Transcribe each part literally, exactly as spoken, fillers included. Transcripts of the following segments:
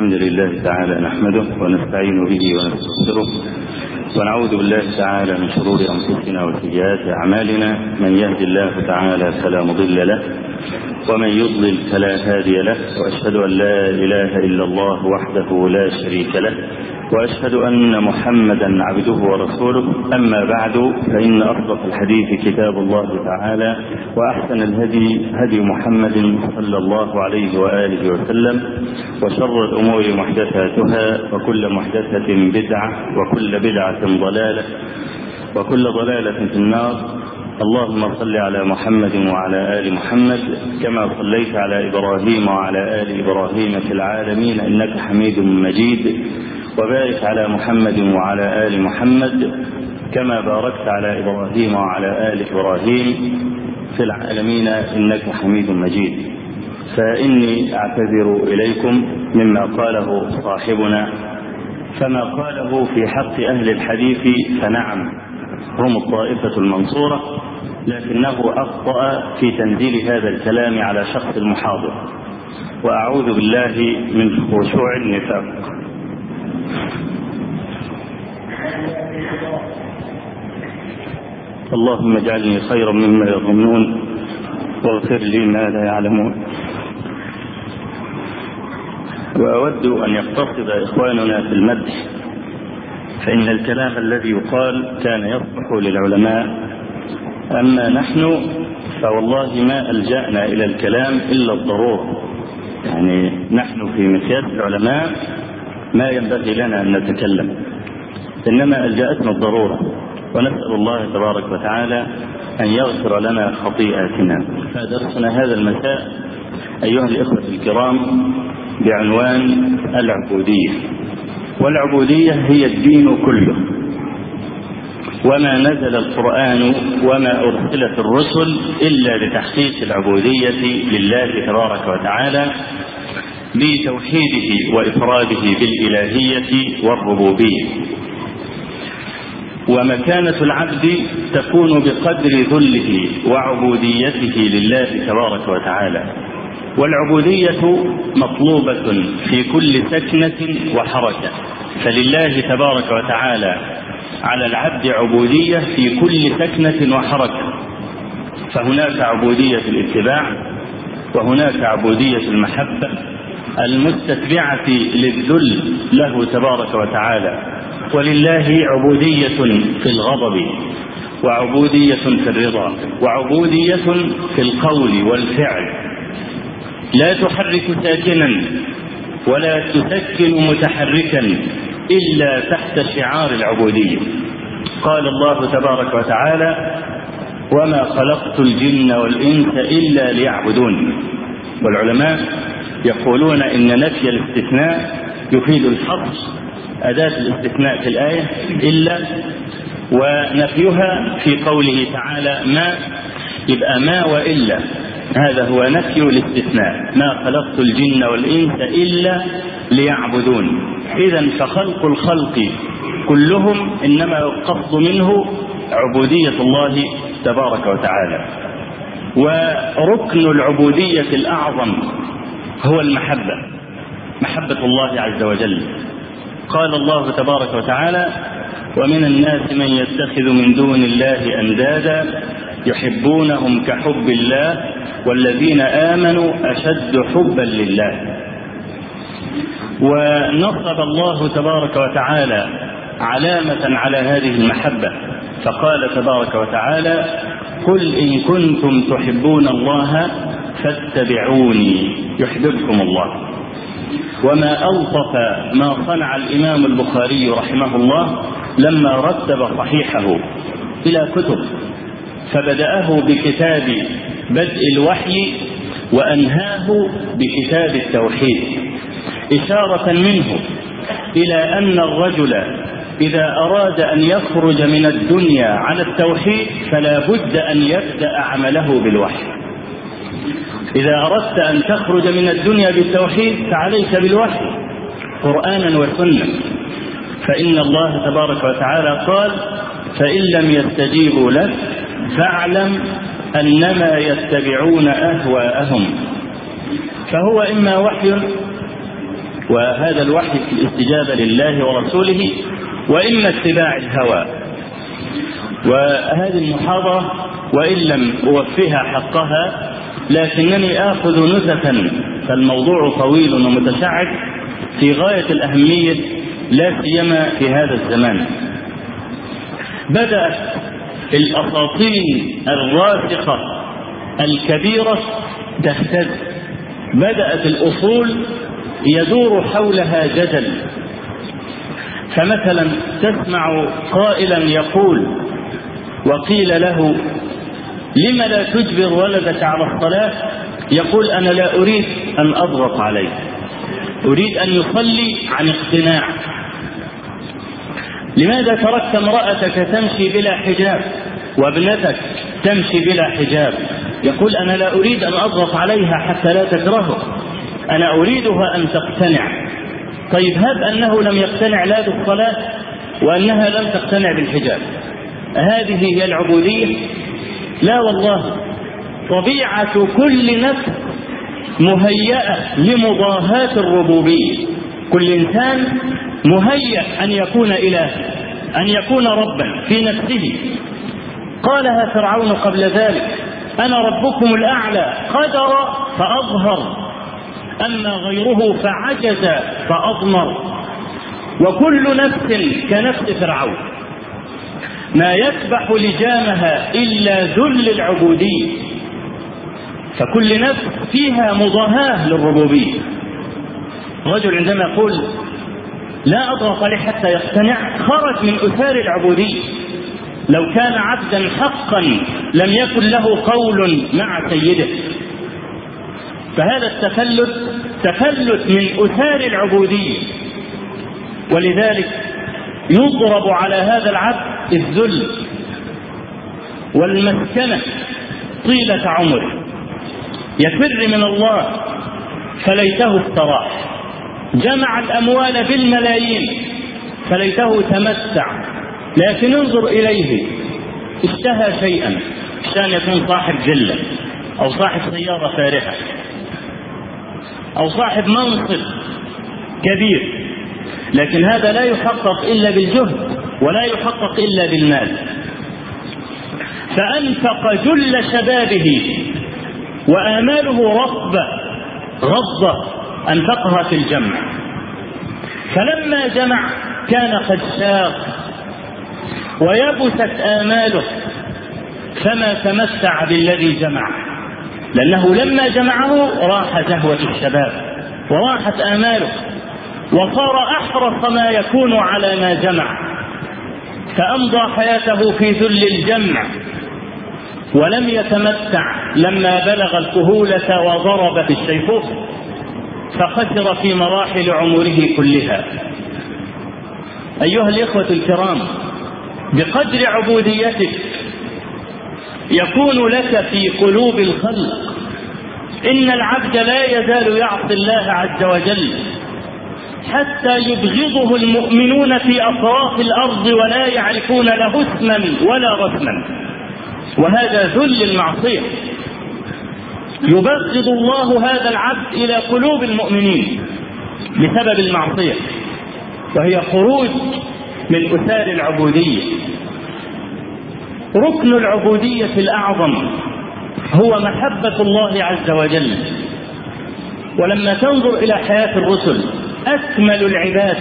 الحمد لله تعالى نحمده ونستعين به ونستغفره ونعوذ بالله تعالى من شرور أنفسنا وسيئات أعمالنا. من يهد الله تعالى فلا مضل له ومن يضلل فلا هادي له، وأشهد أن لا إله إلا الله وحده لا شريك له، وأشهد أن محمدا عبده ورسوله. أما بعد، فإن أصدق الحديث كتاب الله تعالى، وأحسن الهدي هدي محمد صلى الله عليه وآله وسلم، وشر الأمور محدثاتها، وكل محدثة بدعة، وكل بدعة ضلالة، وكل ضلالة في النار. اللهم صل على محمد وعلى آل محمد كما صليت على إبراهيم وعلى آل إبراهيم في العالمين إنك حميد مجيد، وبارك على محمد وعلى آل محمد كما باركت على إبراهيم وعلى آل إبراهيم في العالمين إنك حميد مجيد. فإني أعتذر إليكم مما قاله صاحبنا، فما قاله في حق أهل الحديث فنعم هم الطائفة المنصورة، لكنه أخطأ في تنزيل هذا الكلام على شخص المحاضر، وأعوذ بالله من خشوع النفاق. اللهم اجعلني خيرا مما يظنون واغفر لي ما لا يعلمون. وأود أن يقتصد إخواننا في المدح، فإن الكلام الذي يقال كان يصلح للعلماء، أما نحن فوالله ما ألجأنا إلى الكلام إلا الضرورة. يعني نحن في مسيرة العلماء ما ينبغي لنا أن نتكلم، إنما ألجأتنا الضرورة، ونسأل الله تبارك وتعالى أن يغفر لنا خطيئاتنا. فدرسنا هذا المساء أيها الإخوة الكرام بعنوان العبودية. والعبودية هي الدين كله، وما نزل القرآن وما أرسلت الرسل إلا لتحقيق العبودية لله تبارك وتعالى بتوحيده وإفراده بالإلهية والربوبية. ومكانة العبد تكون بقدر ذله وعبوديته لله تبارك وتعالى. والعبودية مطلوبة في كل سكنة وحركة، فلله تبارك وتعالى على العبد عبودية في كل سكنة وحركة. فهناك عبودية الاتباع، وهناك عبودية المحبة المستتبعة للذل له تبارك وتعالى. ولله عبودية في الغضب، وعبودية في الرضا، وعبودية في القول والفعل. لا تحرك ساكنا ولا تسكن متحركا إلا تحت شعار العبودية. قال الله تبارك وتعالى: وما خلقت الجن والإنس إلا ليعبدون. والعلماء يقولون إن نفي الاستثناء يفيد الحصر، أداة الاستثناء في الآية إلا، ونفيها في قوله تعالى ما، يبقى ما وإلا، هذا هو نفي الاستثناء. ما خلقت الجن والإنس إلا ليعبدون. إذن فخلق الخلق كلهم إنما القصد منه عبودية الله تبارك وتعالى. وركن العبودية الأعظم هو المحبة، محبة الله عز وجل. قال الله تبارك وتعالى: ومن الناس من يتخذ من دون الله أندادا يحبونهم كحب الله والذين آمنوا أشد حبا لله. ونصب الله تبارك وتعالى علامة على هذه المحبة، فقال تبارك وتعالى: قل إن كنتم تحبون الله فاتبعوني يحببكم الله. وما ألطف ما صنع الإمام البخاري رحمه الله لما رتب صحيحه إلى كتب، فبدأه بكتاب بدء الوحي وأنهاه بكتاب التوحيد، إشارة منه إلى أن الرجل إذا أراد أن يخرج من الدنيا على التوحيد فلا بد أن يبدأ عمله بالوحي. إذا أردت أن تخرج من الدنيا بالتوحيد فعليك بالوحي قرآنا وسنة. فإن الله تبارك وتعالى قال: فإن لم يستجيبوا لك فاعلم أنما يتبعون أهواءهم. فهو إما وحي وهذا الوحي في الاستجابة لله ورسوله وإما اتباع الهوى. وهذه المحاضرة وإن لم أوفيها حقها لكنني آخذ نزفا، فالموضوع طويل ومتشعب في غاية الأهمية لا سيما في هذا الزمان. بدأت الأساطين الراسخة الكبيرة تهتز، بدأت الأصول يدور حولها جدل. فمثلا تسمع قائلا يقول وقيل له لم لا تجبر ولدك على الصلاة؟ يقول أنا لا أريد أن أضغط عليه، أريد أن يصلي عن اقتناع. لماذا تركت امرأتك تمشي بلا حجاب وابنتك تمشي بلا حجاب؟ يقول أنا لا أريد أن أضغط عليها حتى لا تكرهه، أنا أريدها أن تقتنع. طيب هب أنه لم يقتنع لا بالصلاة وأنها لم تقتنع بالحجاب، هذه هي العبودية؟ لا والله. طبيعة كل نفس مهيئة لمضاهاة الربوبية، كل إنسان مهيئ أن يكون إله، أن يكون ربا في نفسه. قالها فرعون قبل ذلك أنا ربكم الأعلى، قدر فأظهر، أما غيره فعجز فأضمر. وكل نفس كنفس فرعون ما يسبح لجامها إلا ذل العبودية، فكل نفس فيها مضاهاة للربوبية. رجل عندما يقول لا أضغط عليه حتى يقتنع خرج من أثار العبودية. لو كان عبدا حقا لم يكن له قول مع سيده. فهذا التفلت تفلت من أثار العبودية، ولذلك يضرب على هذا العبد الذل والمسكنة طيلة عمره، يفر من الله فليته استراح، جمع الأموال بالملايين فليته تمتع، لكن انظر إليه اشتهى شيئا عشان يكون صاحب فيلا أو صاحب سيارة فارهة أو صاحب منصب كبير، لكن هذا لا يحقق إلا بالجهد ولا يحقق إلا بالمال. فأنفق جل شبابه وآماله رطبة غضة أنفقها في الجمع، فلما جمع كان قد شاق ويبست آماله فما تمتع بالذي جمع، لأنه لما جمعه راح زهوة الشباب وراحت آماله وصار أحرص ما يكون على ما جمع، فأمضى حياته في ذل الجمع ولم يتمتع لما بلغ الكهولة وضرب في الشيخوخ، فخسر في مراحل عمره كلها. أيها الإخوة الكرام، بقدر عبوديتك يكون لك في قلوب الخلق. إن العبد لا يزال يعصي الله عز وجل حتى يبغضه المؤمنون في أطراف الأرض ولا يعرفون له اسما ولا رسما، وهذا ذل المعصية. يبغض الله هذا العبد إلى قلوب المؤمنين بسبب المعصية، وهي خروج من أثار العبودية. ركن العبودية الأعظم هو محبة الله عز وجل. ولما تنظر إلى حياة الرسل أكمل العباد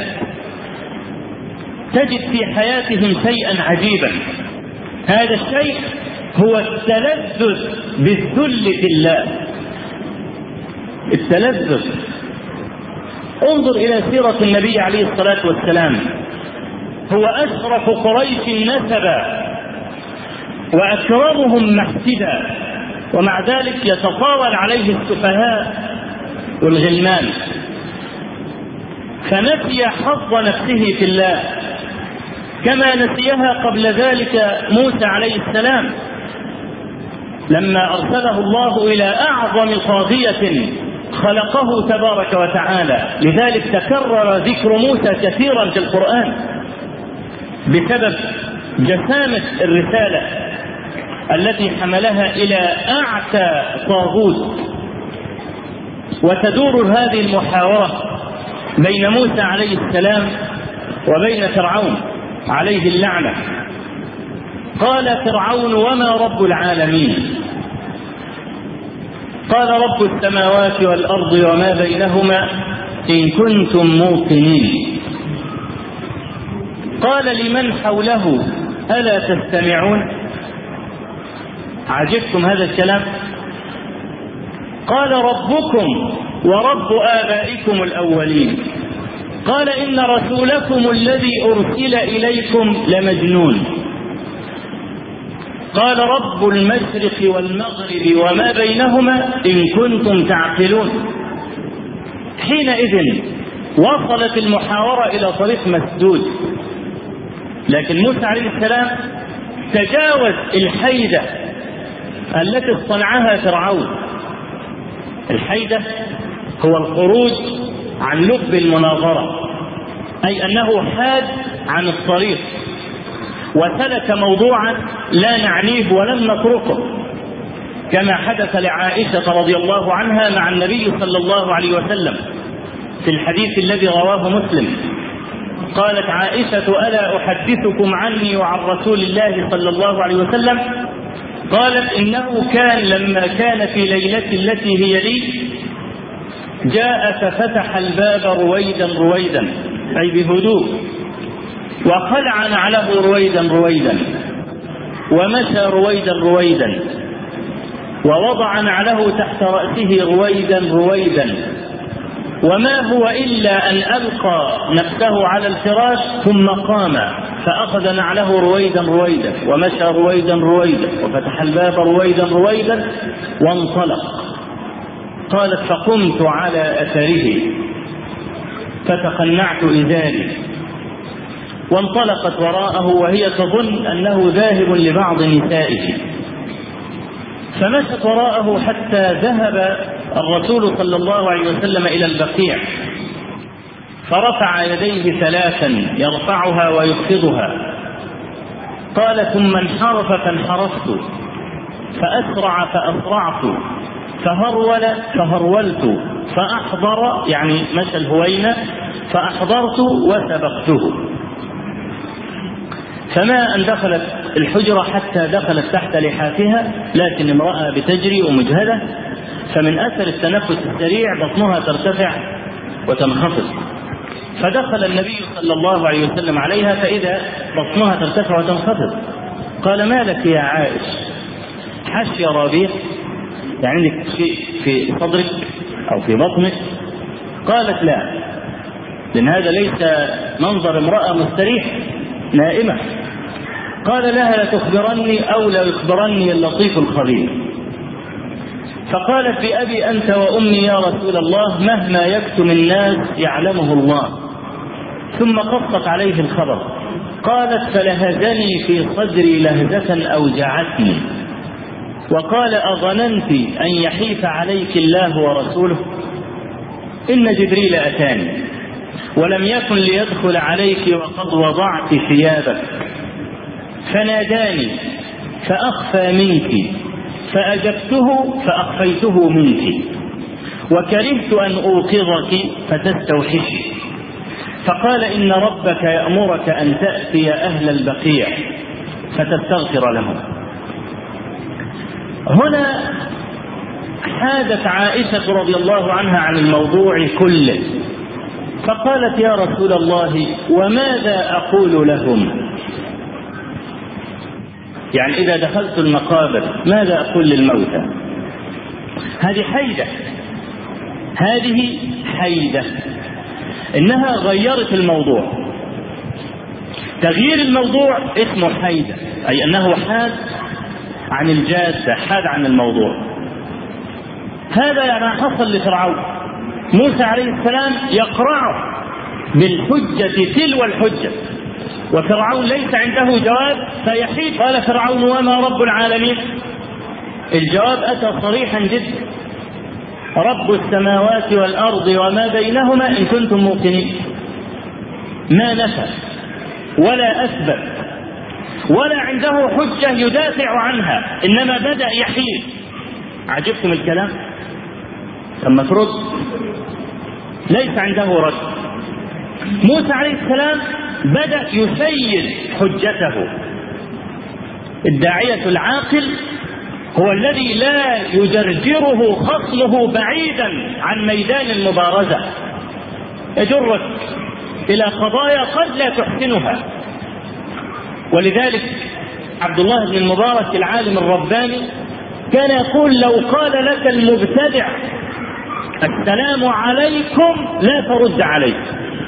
تجد في حياتهم شيئا عجيبا، هذا الشيء هو التلذذ بالذل لله. التلذذ، انظر إلى سيرة النبي عليه الصلاة والسلام، هو أشرف قريش نسبا وأكرمهم محسدا، ومع ذلك يتطاول عليه السفهاء والغلمان، فنسي حظ نفسه في الله كما نسيها قبل ذلك موسى عليه السلام لما أرسله الله إلى أعظم طاغية خلقه تبارك وتعالى. لذلك تكرر ذكر موسى كثيرا في القرآن بسبب جسامة الرسالة التي حملها إلى أعتى طاغوت. وتدور هذه المحاورة بين موسى عليه السلام وبين فرعون عليه اللعنة. قال فرعون: وما رب العالمين؟ قال: رب السماوات والأرض وما بينهما إن كنتم موقنين. قال لمن حوله: ألا تستمعون؟ عجبتم هذا الكلام؟ قال: ربكم ورب آبائكم الأولين. قال: إن رسولكم الذي أرسل إليكم لمجنون. قال: رب المشرق والمغرب وما بينهما إن كنتم تعقلون. حينئذ وصلت المحاورة إلى طريق مسدود، لكن موسى عليه السلام تجاوز الحيدة التي اصطنعها فرعون. الحيدة هو الخروج عن لب المناظرة، أي أنه حاد عن الطريق وسلك موضوعا لا نعنيه ولن نتركه، كما حدث لعائشة رضي الله عنها مع النبي صلى الله عليه وسلم في الحديث الذي رواه مسلم. قالت عائشة: ألا أحدثكم عني وعن رسول الله صلى الله عليه وسلم؟ قالت: إنه كان لما كان في ليلة التي هي لي جاء ففتح الباب رويدا رويدا، أي بهدوء، وخلع نعله رويدا رويدا، ومشى رويدا رويدا، ووضع نعله تحت رأسه رويدا رويدا، وما هو إلا أن ألقى نفسه على الفراش ثم قام فأخذ نعله رويدا رويدا، ومشى رويدا رويدا، وفتح الباب رويدا رويدا، وانطلق. قالت: فقمت على أثره فتقنعت إزاري، وانطلقت وراءه وهي تظن أنه ذاهب لبعض نسائه، فمشت وراءه حتى ذهب الرسول صلى الله عليه وسلم إلى البقيع، فرفع يديه ثلاثا يرفعها ويخفضها. قال: ثم انحرف فانحرفت، فأسرع فأسرعت، فهرول فهرولت، فأحضر يعني مشى الهوينة، فأحضرت وسبقته. فما أن دخلت الحجرة حتى دخلت تحت لحافها، لكن امرأة بتجري ومجهدة، فمن أثر التنفس السريع بطنها ترتفع وتنخفض، فدخل النبي صلى الله عليه وسلم عليها فإذا بطنها ترتفع وتنخفض. قال: ما لك يا عائش؟ حش يا ربيع، يعني عندك شيء في صدرك أو في بطنك؟ قالت: لا، لأن هذا ليس منظر امرأة مستريح نائمة. قال لها: لتخبرني أو لا يخبرني اللطيف الخبير. فقالت: بأبي أنت وأمي يا رسول الله، مهما يكتم الناس يعلمه الله. ثم قصت عليه الخبر. قالت: فلهزني في صدري لهزة أوجعتني. وقال: أظننت أن يحيف عليك الله ورسوله؟ إن جبريل أتاني ولم يكن ليدخل عليك وقد وضعت ثيابك، فناداني فأخفى منك، فأجبته فأخفيته منك، وكرهت أن أوقظك فتستوحشي. فقال: إن ربك يأمرك أن تأتي أهل البقيع فتستغفر لهم. هنا حادت عائشة رضي الله عنها عن الموضوع كله، فقالت: يا رسول الله، وماذا أقول لهم؟ يعني إذا دخلت المقابر ماذا أقول للموتى؟ هذه حيدة، هذه حيدة، إنها غيرت الموضوع. تغيير الموضوع اسمه حيدة، أي أنه حاد عن الجادة، حاد عن الموضوع. هذا يعني حصل لفرعون. موسى عليه السلام يقرعه بالحجة تلو الحجة، وفرعون ليس عنده جواب فيحيد. قال فرعون: وما رب العالمين؟ الجواب أتى صريحا جدا: رب السماوات والأرض وما بينهما إن كنتم موقنين. ما نفى ولا أثبت ولا عنده حجة يدافع عنها، إنما بدأ يحيد. عجبتم الكلام؟ ثم ترد، ليس عنده رد، موسى عليه السلام بدأ يسير حجته. الداعية العاقل هو الذي لا يجرجره خصمه بعيدا عن ميدان المبارزة، يجرك إلى قضايا قد لا تحسنها. ولذلك عبد الله بن المبارك العالم الرباني كان يقول: لو قال لك المبتدع السلام عليكم لا ترد عليه،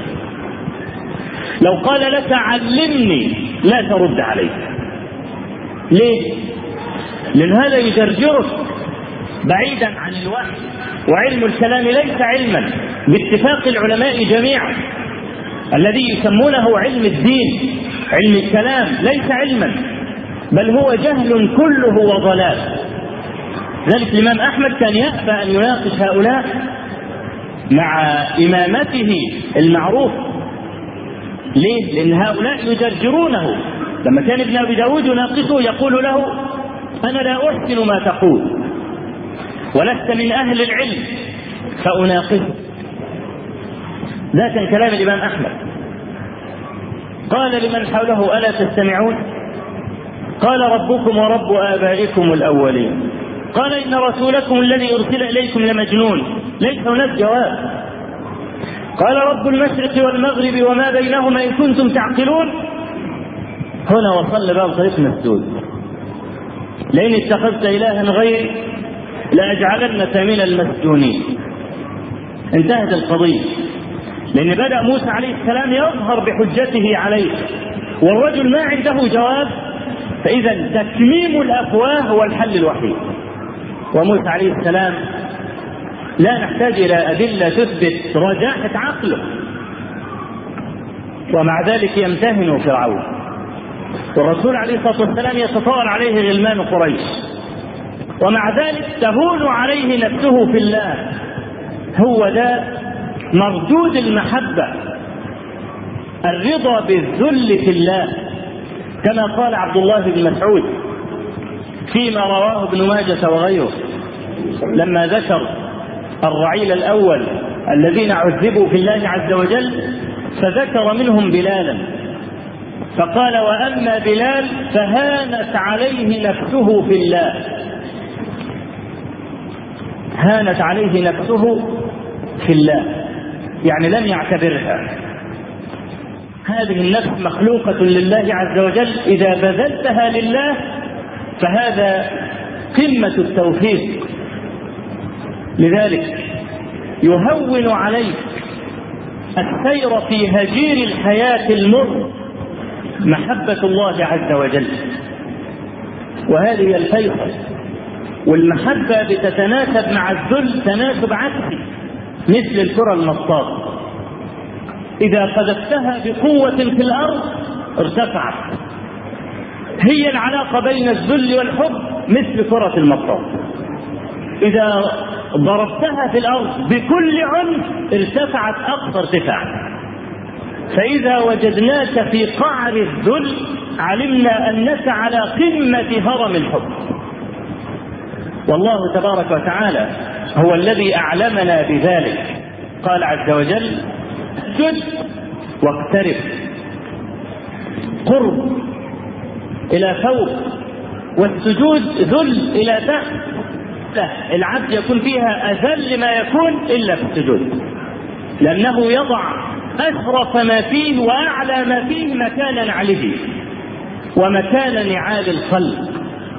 لو قال لك علمني لا ترد عليه. ليه؟ لأن هذا يجرجرك بعيدا عن الوحي، وعلم الكلام ليس علما باتفاق العلماء جميعا. الذي يسمونه علم الدين، علم الكلام، ليس علما، بل هو جهل كله وضلال. ذلك الإمام أحمد كان يأبى أن يناقش هؤلاء مع إمامته المعروف. ليه؟ لأن هؤلاء يجرجرونه. لما كان ابن أبي داود يناقشه يقول له: أنا لا أحسن ما تقول ولست من أهل العلم فأناقشه. ذا كان كلام الإمام أحمد. قال لمن حوله: ألا تستمعون؟ قال: ربكم ورب آبائكم الأولين. قال: إن رسولكم الذي أرسل إليكم لمجنون. ليس هناك جواب. قال: رب المشرق والمغرب وما بينهما إن كنتم تعقلون. هنا وصل باب طريق مسدود. لئن اتخذت إلها غيري لأجعلنك من المسجونين. انتهت القضية، لأن بدأ موسى عليه السلام يظهر بحجته عليه، والرجل ما عنده جواب. فإذا تكميم الأفواه هو الحل الوحيد. وموسى عليه السلام لا نحتاج إلى أدلة تثبت رجاحة عقله، ومع ذلك يمتهن فرعون. والرسول عليه الصلاة والسلام يتطاول عليه غلمان قريش، ومع ذلك تهون عليه نفسه في الله. هو ده مردود المحبة، الرضا بالذل في الله، كما قال عبد الله بن مسعود فيما رواه ابن ماجة وغيره لما ذكر الرعيل الأول الذين عذبوا في الله عز وجل، فذكر منهم بلالا فقال: وأما بلال فهانت عليه نفسه في الله. هانت عليه نفسه في الله يعني لم يعتبرها. هذه النفس مخلوقة لله عز وجل، إذا بذلتها لله فهذا قمة التوفيق. لذلك يهون عليك السير في هجير الحياة المر محبة الله عز وجل، وهذه الفيصل. والمحبة بتتناسب مع الذل تناسب عكسي، مثل الكرة المصاص، إذا قذفتها بقوة في الأرض ارتفعت. هي العلاقة بين الذل والحب مثل كرة المصاص، إذا ضربتها في الأرض بكل عنف ارتفعت أقصى ارتفاع. فإذا وجدناك في قعر الذل علمنا أنك على قمة هرم الحب. والله تبارك وتعالى هو الذي أعلمنا بذلك. قال عز وجل: اسجد واقترب. قرب إلى فوق، والسجود ذل إلى تحت. العبد يكون فيها أذل ما يكون إلا في السجود، لأنه يضع أشرف ما فيه وأعلى ما فيه مكان نعله ومكان نعال الخلق.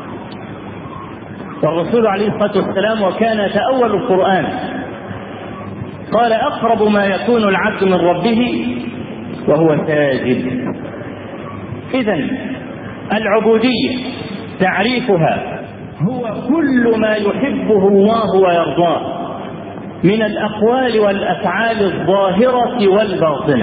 والرسول عليه الصلاة والسلام وكان يتأول القرآن قال: أقرب ما يكون العبد من ربه وهو ساجد. إذن العبودية تعريفها هو كل ما يحبه الله ويرضاه من الأقوال والأفعال الظاهرة والباطنة،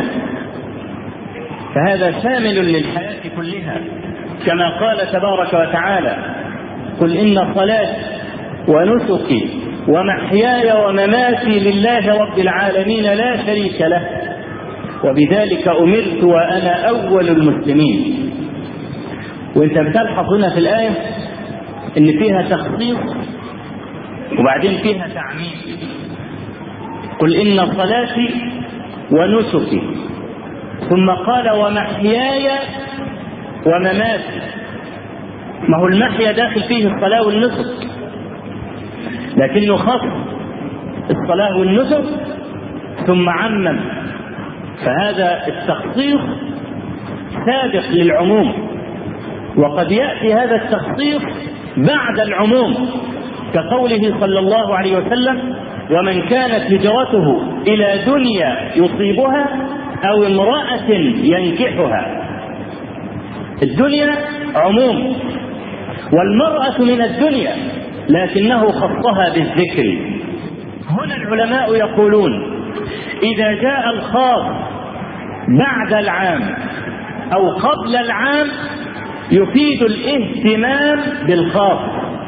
فهذا شامل للحياة كلها، كما قال تبارك وتعالى: قل إن صلاتي ونسكي ومحياي ومماتي لله رب العالمين لا شريك له وبذلك أمرت وأنا أول المسلمين. وانت بتلحظ هنا في الآية إن فيها تخصيص وبعدين فيها تعميم. قل إن صلاتي ونسكي ثم قال ومحياي ومماتي. ما هو المحيا داخل فيه الصلاة والنسك، لكنه خص الصلاة والنسك ثم عمم، فهذا التخصيص سابق للعموم، وقد يأتي هذا التخصيص بعد العموم، كقوله صلى الله عليه وسلم ومن كانت هجرته إلى دنيا يصيبها أو امرأة ينكحها. الدنيا عموم، والمرأة من الدنيا، لكنه خصها بالذكر. هنا العلماء يقولون إذا جاء الخاص بعد العام أو قبل العام يفيد الاهتمام بالخاص.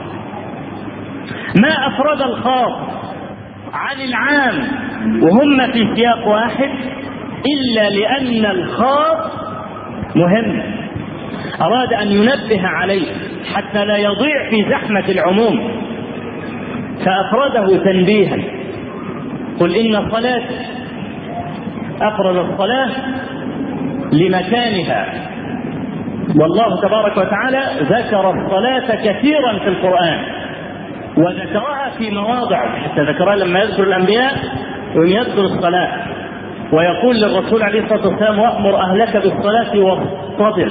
ما أفرد الخاص عن العام وهم في سياق واحد إلا لأن الخاص مهم، أراد أن ينبه عليه حتى لا يضيع في زحمة العموم، فأفرده تنبيها. قل إن الصلاة، أفرد الصلاة لمكانها، والله تبارك وتعالى ذكر الصلاة كثيرا في القرآن، وذكرها في مواضع، حتى ذكرها لما يذكر الأنبياء ويذكر الصلاة، ويقول للرسول عليه الصلاة والسلام وأمر أهلك بالصلاة واصطبر.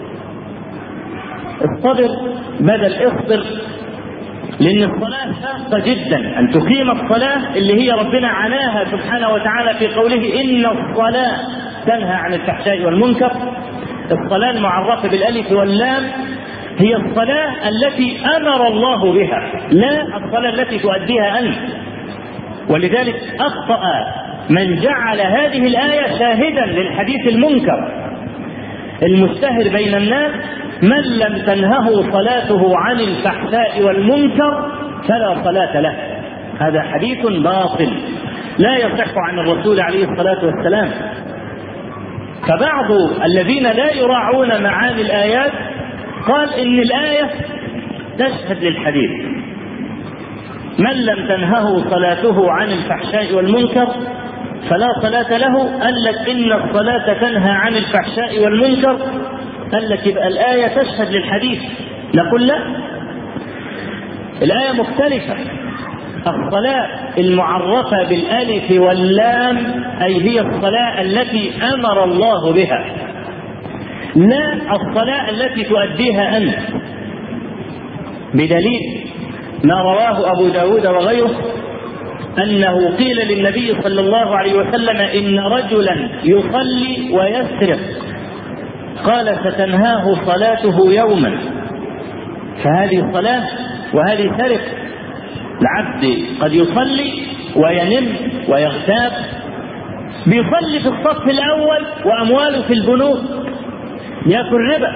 اصطبر بدل اصبر، لأن الصلاة شاقة جدا، أن تقيم الصلاة اللي هي ربنا عناها سبحانه وتعالى في قوله إن الصلاة تنهى عن الفحشاء والمنكر. الصلاة المعرفة بالألف واللام هي الصلاة التي أمر الله بها، لا الصلاة التي تؤديها أنت. ولذلك أخطأ من جعل هذه الآية شاهدا للحديث المنكر المشتهر بين الناس من لم تنهه صلاته عن الفحشاء والمنكر فلا صلاة له. هذا حديث باطل لا يصح عن الرسول عليه الصلاة والسلام. فبعض الذين لا يراعون معاني الآيات قال إن الآية تشهد للحديث من لم تنهه صلاته عن الفحشاء والمنكر فلا صلاة له. قال لك إن الصلاة تنهى عن الفحشاء والمنكر، قال لك يبقى الآية تشهد للحديث. نقول لا، الآية مختلفة. الصلاة المعرفة بالألف واللام أي هي الصلاة التي أمر الله بها، لا الصلاة التي تؤديها أنت، بدليل ما رواه أبو داود وغيره أنه قيل للنبي صلى الله عليه وسلم إن رجلا يصلي ويسرق، قال ستنهاه صلاته يوما. فهذه صلاة وهذه سرق. العبد قد يصلي وينم ويغتاب، بيصلي في الصف الأول وأمواله في البنوك يأكل ربا،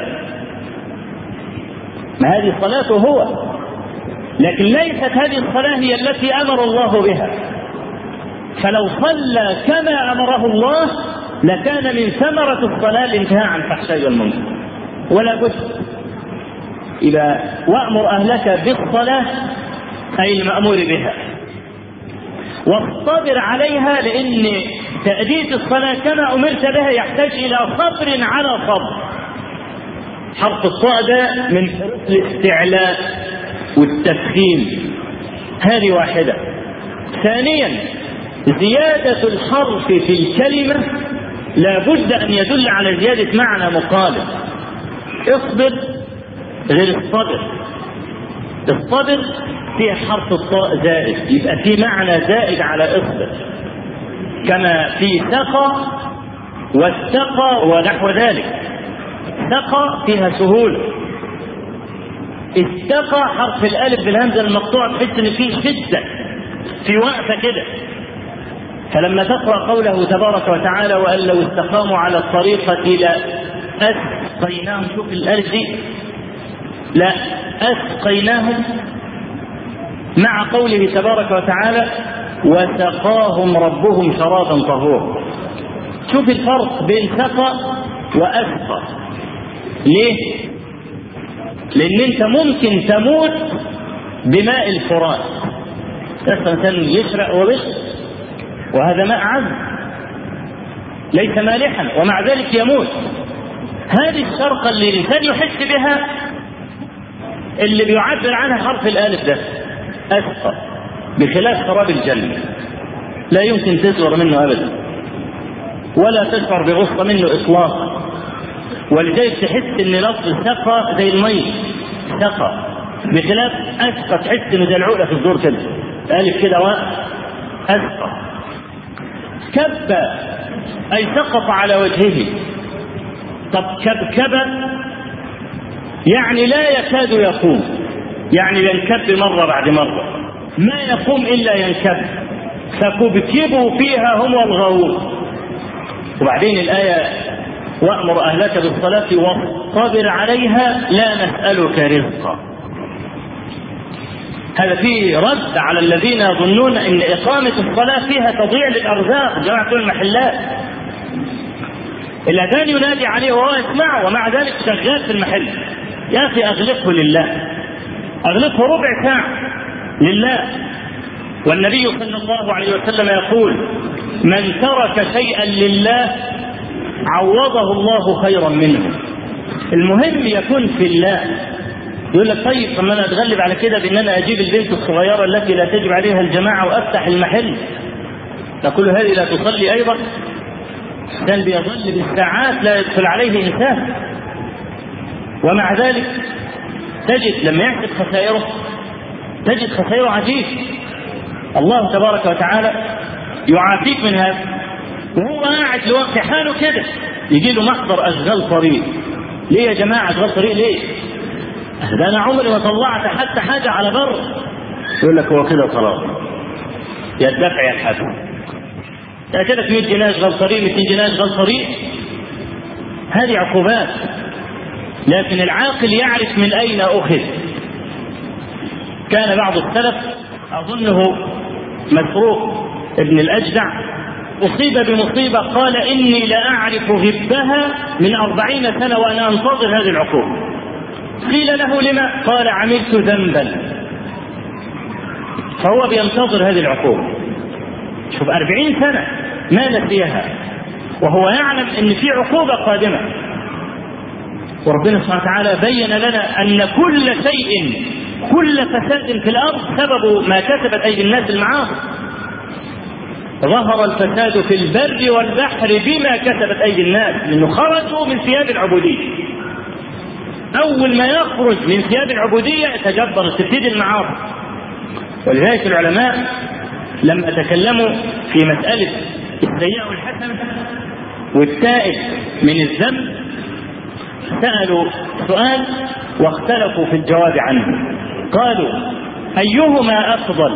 ما هذه صلاته هو، لكن ليست هذه الصلاة هي التي أمر الله بها. فلو صلى كما أمره الله لكان من ثمرة الصلاة الانتهاء عن الفحشاء والمنكر. ولا بد إذا وأمر أهلك بالصلاة أي المأمور بها، واصطبر عليها، لأن تأدية الصلاة كما أمرت بها يحتاج إلى صبر على صبر. حرف الصاء ده من حروف الاستعلاء والتفخيم، هذه واحدة. ثانيا زيادة الحرف في الكلمة لا بد أن يدل على زيادة معنى مقابل. اصبر غير الصبر، الصبر فيه حرف الطاء زائد، يبقى فيه معنى زائد على اصبر، كما في سقى واستقى ونحو ذلك. سقى فيها سهولة، استقى حرف الالف بالهمزة المقطوعة تحس ان فيه شدة في وقفة كده. فلما تقرأ قوله تبارك وتعالى وأن لو استقاموا على الطريقة لأسقيناهم، شوف الالف دي، لا أسقيناهم، مع قوله تبارك وتعالى وسقاهم ربهم شرابا طهورا. شوف الفرق بين سقى وأسقى. ليه؟ لأن أنت ممكن تموت بماء الفرات، إنسان يشرق وبش وهذا ماء عذب، ليس مالحا ومع ذلك يموت. هذه الشرقة اللي الإنسان يحس بها اللي بيعبر عنها حرف الآلف ده أسقى، بخلاف خراب الجنة لا يمكن تزور منه أبدا ولا تشعر بغصة منه إطلاقا. ولذلك تحس ان لفظ سقى زي المي سقى، بخلاف أسقى تحس انه زي العقلة في الزور كده ألف كده وأسقى. كب أي سقط على وجهه. طب كبكب يعني لا يكاد يقوم، يعني ينكب مرة بعد مرة، ما يقوم إلا ينكب، فكبكبوا فيها هم والغاوون. وبعدين الآية وأمر أهلك بالصلاة واصطبر عليها لا نسألك رزقا. هذا فيه رد على الذين يظنون أن إقامة الصلاة فيها تضيع للأرزاق. جماعة المحلات الأذان ينادي عليه وهو يسمعه ومع ذلك شغال في المحل. يا أخي أغلقه لله، أغلقه ربع ساعة لله. والنبي صلى الله عليه وسلم يقول من ترك شيئا لله عوضه الله خيرا منه. المهم يكون في الله. يقول لك طيب طب انا اتغلب على كده بان انا اجيب البنت الصغيره التي لا تجب عليها الجماعه وافتح المحل، نقول هذه لا تصلي ايضا؟ كان بيظل بالساعات لا يدخل عليه انسان، ومع ذلك تجد لما يحسب خسائره تجد خسائره عجيب. الله تبارك وتعالى يعافيك من هذا وهو قاعد لوقت حاله كده يجي له محضر اشغال طريق. ليه يا جماعه اشغال طريق ليه؟ ده انا عمري ما طلعت حتى حاجه على بر. يقول لك هو كده خلاص يا الدفع يا الحسن. تأكدك مية جنيه اشغال طريق مئتين جنيه اشغال طريق. هذه عقوبات. لكن العاقل يعرف من اين اخذ. كان بعض السلف اظنه مسروق ابن الاجدع أصيب بمصيبة قال إني لأعرف غبها من أربعين سنة وأنا أنتظر هذه العقوبة. قيل له لما؟ قال عملت ذنبا. فهو بينتظر هذه العقوبة. شوف أربعين سنة ما نسيها وهو يعلم أن في عقوبة قادمة. وربنا سبحانه وتعالى بين لنا أن كل شيء كل فساد في الأرض سبب ما كسبت أيدي الناس المعاصي. ظهر الفساد في البر والبحر بما كسبت أيدي الناس، لأنه خرجوا من ثياب العبودية. أول ما يخرج من ثياب العبودية يتجبر تبتدي المعاصي. ولذلك العلماء لما تكلموا في مسألة السيئة والحسنة والتائب من الذنب سألوا سؤال واختلفوا في الجواب عنه. قالوا أيهما أفضل،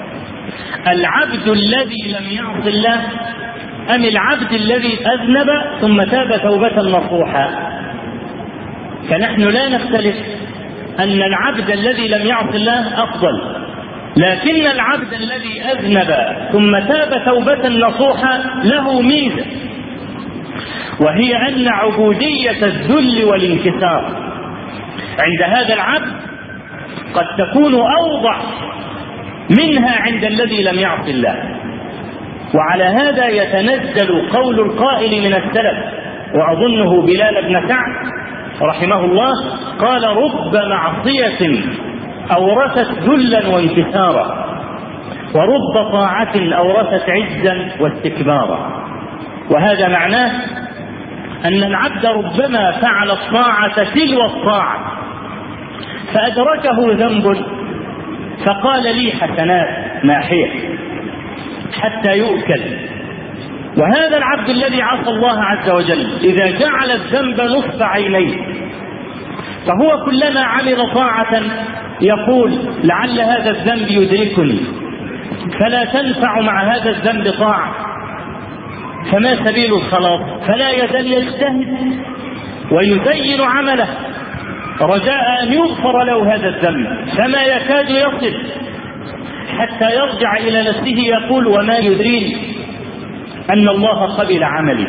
العبد الذي لم يعص الله أم العبد الذي أذنب ثم تاب توبة نصوحا؟ فنحن لا نختلف أن العبد الذي لم يعص الله أفضل، لكن العبد الذي أذنب ثم تاب توبة نصوحا له ميزة، وهي أن عبودية الذل والانكسار عند هذا العبد قد تكون أوضح منها عند الذي لم يعص الله. وعلى هذا يتنزل قول القائل من السلف وأظنه بلال بن سعد رحمه الله قال رب معصية أورثت ذلا وانكسارا ورب طاعة أورثت عزا واستكبارا. وهذا معناه أن العبد ربما فعل الطاعة تلو الطاعة فأدركه ذنب فقال لي حسنات ماحية حتى يؤكل. وهذا العبد الذي عصى الله عز وجل إذا جعل الذنب نصف عينيه فهو كلما عمل طاعة يقول لعل هذا الذنب يدركني فلا تنفع مع هذا الذنب طاعة، فما سبيل الخلاص؟ فلا يزال يجتهد ويزين عمله رجاء أن يغفر له هذا الذنب، فما يكاد يصل حتى يرجع إلى نفسه يقول وما يدريني أن الله قبل عملي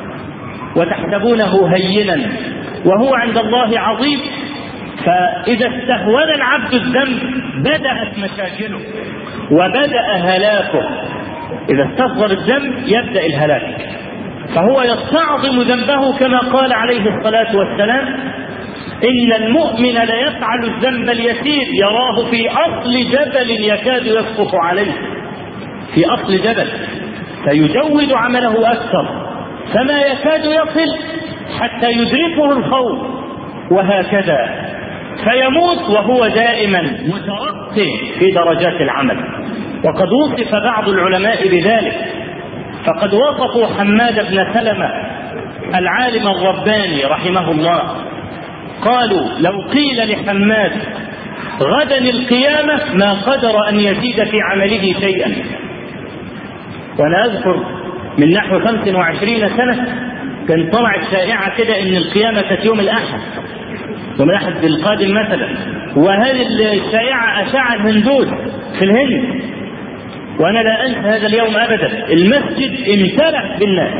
وتحسبونه هينا وهو عند الله عظيم. فإذا استهون العبد الذنب بدأت مشاكله وبدأ هلاكه. إذا استصغر الذنب يبدأ الهلاك. فهو يستعظم ذنبه كما قال عليه الصلاة والسلام: إن المؤمن ليفعل الذنب اليسير يراه في أصل جبل يكاد يسقط عليه، في أصل جبل، فيجود عمله أكثر فما يكاد يصل حتى يدركه الخوف، وهكذا فيموت وهو دائما مترقي في درجات العمل. وقد وصف بعض العلماء بذلك، فقد وصفوا حماد بن سلمة العالم الرباني رحمه الله، قالوا: لو قيل لحماد غدا القيامة ما قدر أن يزيد في عمله شيئا. وأنا أذكر من نحو خمس وعشرين سنة كان طلعت شائعة كده إن القيامة كانت يوم الأحد، يوم الأحد القادم مثلا، وهذه الشائعة أشاع الهندوس في الهند، وأنا لا أنسى هذا اليوم أبدا. المسجد امتلأ بالناس،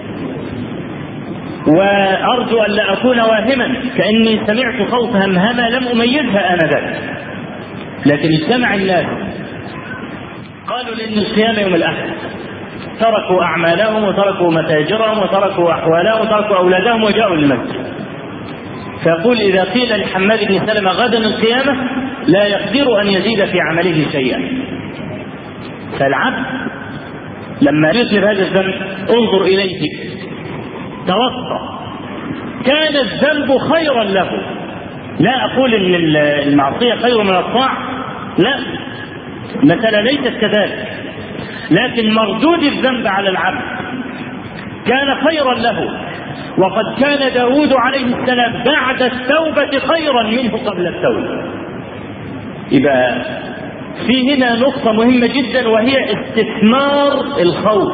وأرجو أن لا أكون واهما كأني سمعت صوت همهمة لم أميزها آنذاك، لكن اجتمع الناس قالوا لأن القيامة يوم الأحد، تركوا أعمالهم وتركوا متاجرهم وتركوا أحوالهم وتركوا أولادهم وجاءوا للمسجد. فيقول: إذا قيل لحماد بن سلمة غدا القيامة لا يقدر أن يزيد في عمله شيئا. فالعبد لما يصير هذا الذنب انظر إليه، توقع، كان الذنب خيرا له. لا أقول إن المعصية خير من الطاعة، لا، مثلا ليست كذلك، لكن مردود الذنب على العبد كان خيرا له. وقد كان داود عليه السلام بعد التوبة خيرا منه قبل التوبة. يبقى في هنا نقطة مهمة جدا، وهي استثمار الخوف.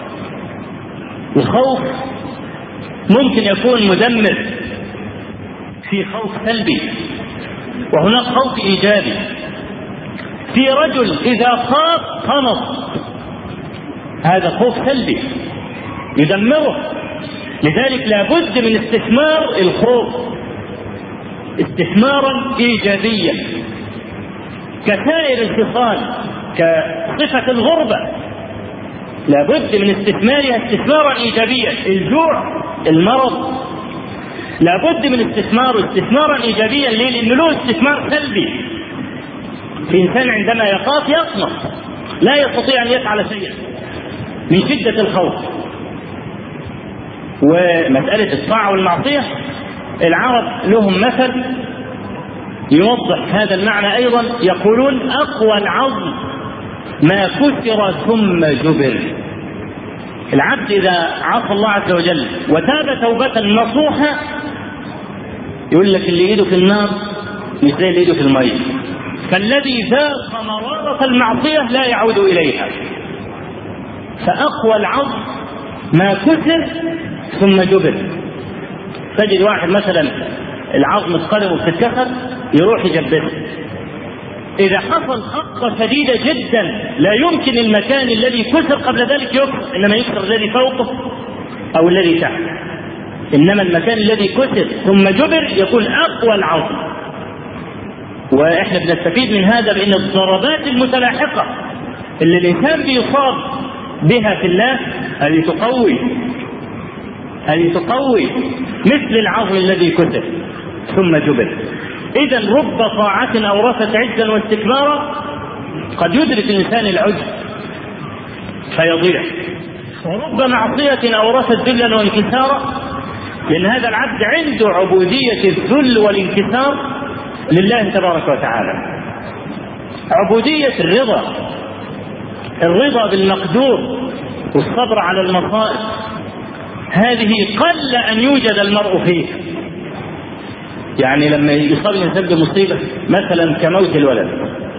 الخوف ممكن يكون مدمر، في خوف سلبي وهناك خوف إيجابي. في رجل إذا خاف قنط، هذا خوف سلبي يدمره. لذلك لا بد من استثمار الخوف استثمارا إيجابيا، كسائر الخصال، كصفة الغربة لا بد من استثمارها استثمارا إيجابيا. الجوع، المرض، لا بد من استثماره استثمارا إيجابيا. ليه؟ لأنه له استثمار سلبي. في إنسان عندما يخاف يقنط، لا يستطيع أن يفعل شيئا من شدة الخوف. ومسألة الطاعة والمعصية العرب لهم مثل يوضح هذا المعنى أيضا، يقولون: أقوى العظم ما كسر ثم جبر. العبد إذا عصى الله عز وجل وتاب توبة نصوحة، يقول لك اللي ايده في النار مش زي اللي ايده في المية، فالذي ذاق مرارة المعصية لا يعود إليها. فأقوى العظم ما كسر ثم جبر. تجد واحد مثلا العظم القدم بتتكسر يروح يجبسه، إذا حصل خطة شديدة جدا لا يمكن المكان الذي كسر قبل ذلك يكسر، إنما يكسر الذي فوقه أو الذي تحت. إنما المكان الذي كسر ثم جبر يكون أقوى العظم. وإحنا بنستفيد من هذا بأن الضربات المتلاحقة اللي الإنسان بيصاب بها في الله هذه تقوي هذه تقوي مثل العظم الذي كسر ثم جبر. إذن رب طاعة أورثت عزا واستكبارا، قد يدرك الإنسان العجز فيضيع، ورب معصية أورثت ذلا وانكسارا، لأن هذا العبد عنده عبودية الذل والانكسار لله تبارك وتعالى، عبودية الرضا، الرضا بالمقدور والصبر على المصائب. هذه قل أن يوجد المرء فيه. يعني لما يصاب الإنسان بمصيبة مثلا كموت الولد،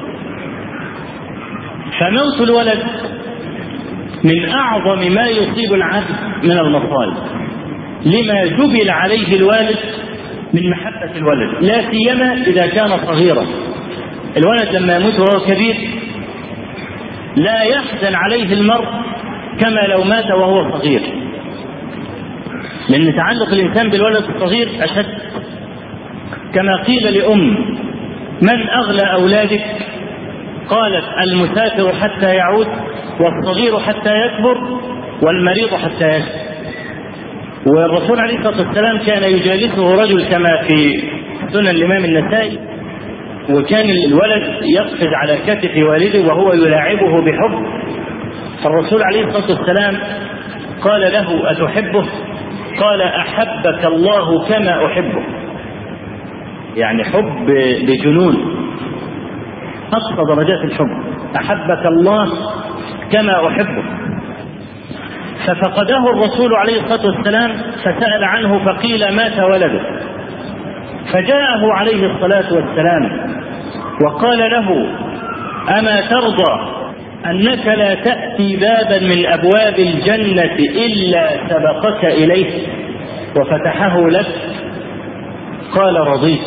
فموت الولد من أعظم ما يصيب العبد من المصائب، لما جبل عليه الوالد من محبة الولد، لا سيما إذا كان صغيرا. الولد لما يموت وهو كبير لا يحزن عليه المرء كما لو مات وهو صغير، لأن تعلق الإنسان بالولد الصغير أشد. كما قيل لأم: من أغلى أولادك؟ قالت: المسافر حتى يعود، والصغير حتى يكبر، والمريض حتى يشفى. والرسول عليه الصلاة والسلام كان يجالسه رجل كما في سنن الإمام النسائي، وكان الولد يقفز على كتف والده وهو يلاعبه بحب، فالرسول عليه الصلاة والسلام قال له: أتحبه؟ قال: أحبك الله كما أحبه. يعني حب بجنون، أقصى درجات الحب، أحبك الله كما أحبه. ففقده الرسول عليه الصلاة والسلام فسأل عنه فقيل: مات ولده. فجاءه عليه الصلاة والسلام وقال له: أما ترضى أنك لا تأتي بابا من أبواب الجنة إلا سبقك إليه وفتحه لك؟ قال: رضيت.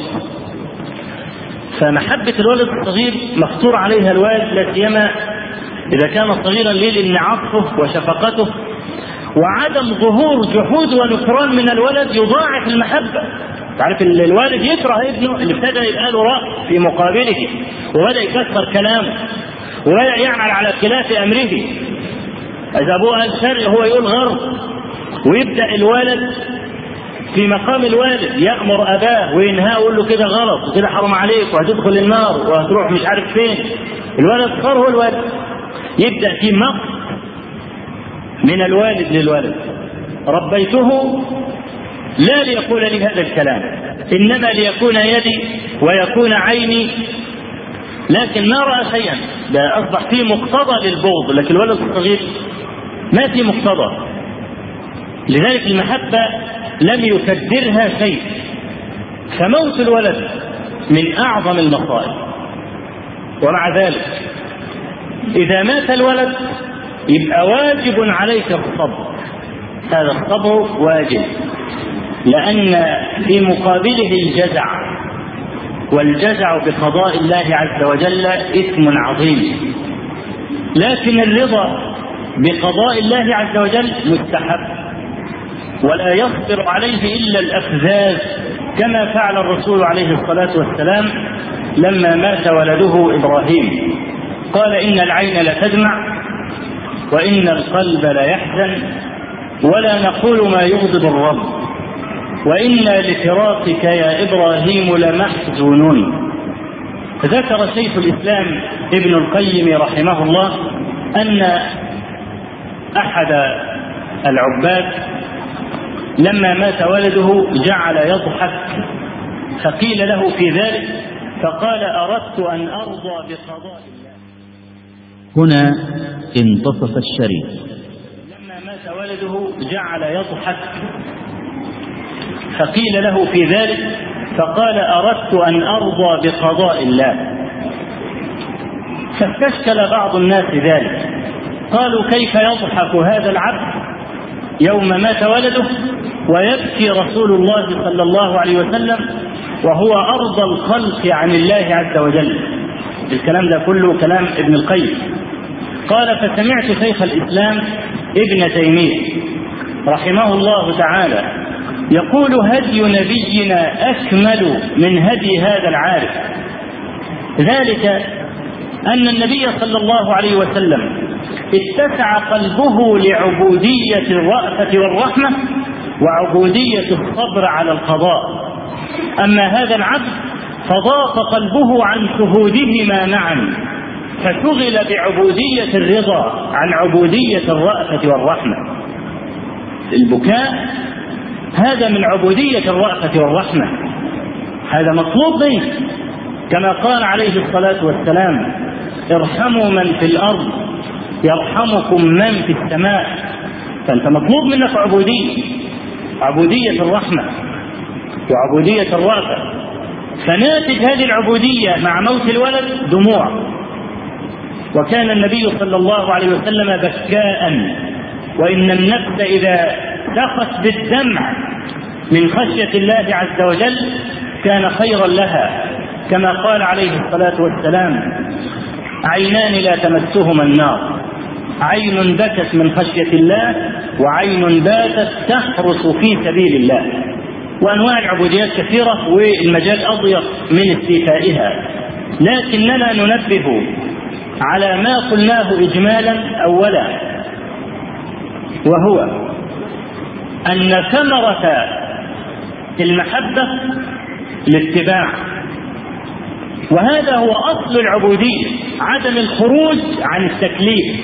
فمحبة الولد الصغير مخطور عليها الوالد، لا سيما إذا كان صغيرا ليه، لأن عطفه وشفقته وعدم ظهور جحود ونكران من الولد يضاعف المحبة. تعرف الوالد يكره ابنه اللي ابتدى يبقى له رأي في مقابله وبدأ يكسر كلامه وبدأ يعمل على خلاف أمره. إذا أبوه قال شرق هو يقول غرب، ويبدأ الولد في مقام الوالد يأمر أباه وينهاه ويقول له كده غلط وكده حرام عليك وهتدخل النار وهتروح مش عارف فين. الولد صار هو الوالد، يبدأ في مقت من الوالد للولد. ربيته لا ليقول لي هذا الكلام، إنما ليكون يدي ويكون عيني، لكن ما رأى شيئا. ده أصبح فيه مقتضى للبغض، لكن الولد الصغير ما في مقتضى. لذلك المحبة لم يكدرها شيء. فموت الولد من أعظم المصائب، ومع ذلك إذا مات الولد يبقى واجب عليك الصبر. هذا الصبر واجب، لأن في مقابله الجزع، والجزع بقضاء الله عز وجل إثم عظيم. لكن الرضا بقضاء الله عز وجل مستحب، ولا يصبر عليه إلا الأفذاذ، كما فعل الرسول عليه الصلاة والسلام لما مات ولده إبراهيم. قال: إن العين لتدمع وإن القلب ليحزن، ولا نقول ما يغضب الرب، وإنا لفراقك يا إبراهيم لمحزونون. ذكر شيخ الإسلام ابن القيم رحمه الله أن أحد العباد لما مات ولده جعل يضحك، فقيل له في ذلك فقال: أردت أن أرضى بقضاء الله. هنا انتصف الشريط. لما مات ولده جعل يضحك، فقيل له في ذلك فقال: أردت أن أرضى بقضاء الله. فاستشكل بعض الناس ذلك، قالوا: كيف يضحك هذا العبد يوم مات ولده ويبكي رسول الله صلى الله عليه وسلم وهو أرضى الخلق عن الله عز وجل؟ الكلام ده كله كلام ابن القيم. قال: فسمعت شيخ الإسلام ابن تيمية رحمه الله تعالى يقول: هدي نبينا أكمل من هدي هذا العارف، ذلك أن النبي صلى الله عليه وسلم اتسع قلبه لعبودية الرأفة والرحمة وعبودية الصبر على القضاء، أما هذا العبد فضاق قلبه عن شهودهما معا، فشغل بعبودية الرضا عن عبودية الرأفة والرحمة. البكاء هذا من عبودية الرأفة والرحمة، هذا مطلوب منك، كما قال عليه الصلاة والسلام: ارحموا من في الأرض يرحمكم من في السماء. فأنت مطلوب منك عبودية، عبودية الرحمة وعبودية الرأفة. فناتج هذه العبودية مع موت الولد دموع، وكان النبي صلى الله عليه وسلم بكاء، وإن النفس إذا سقت بالدمع من خشية الله عز وجل كان خيرا لها، كما قال عليه الصلاة والسلام: عينان لا تمسهما النار، عين بكت من خشية الله وعين باتت تحرس في سبيل الله. وأنواع العبوديات كثيرة والمجال أضيق من استيفائها، لكننا ننبه على ما قلناه إجمالا أولا، وهو أن ثمرة المحبة الاتباع، وهذا هو أصل العبودية، عدم الخروج عن التكليف.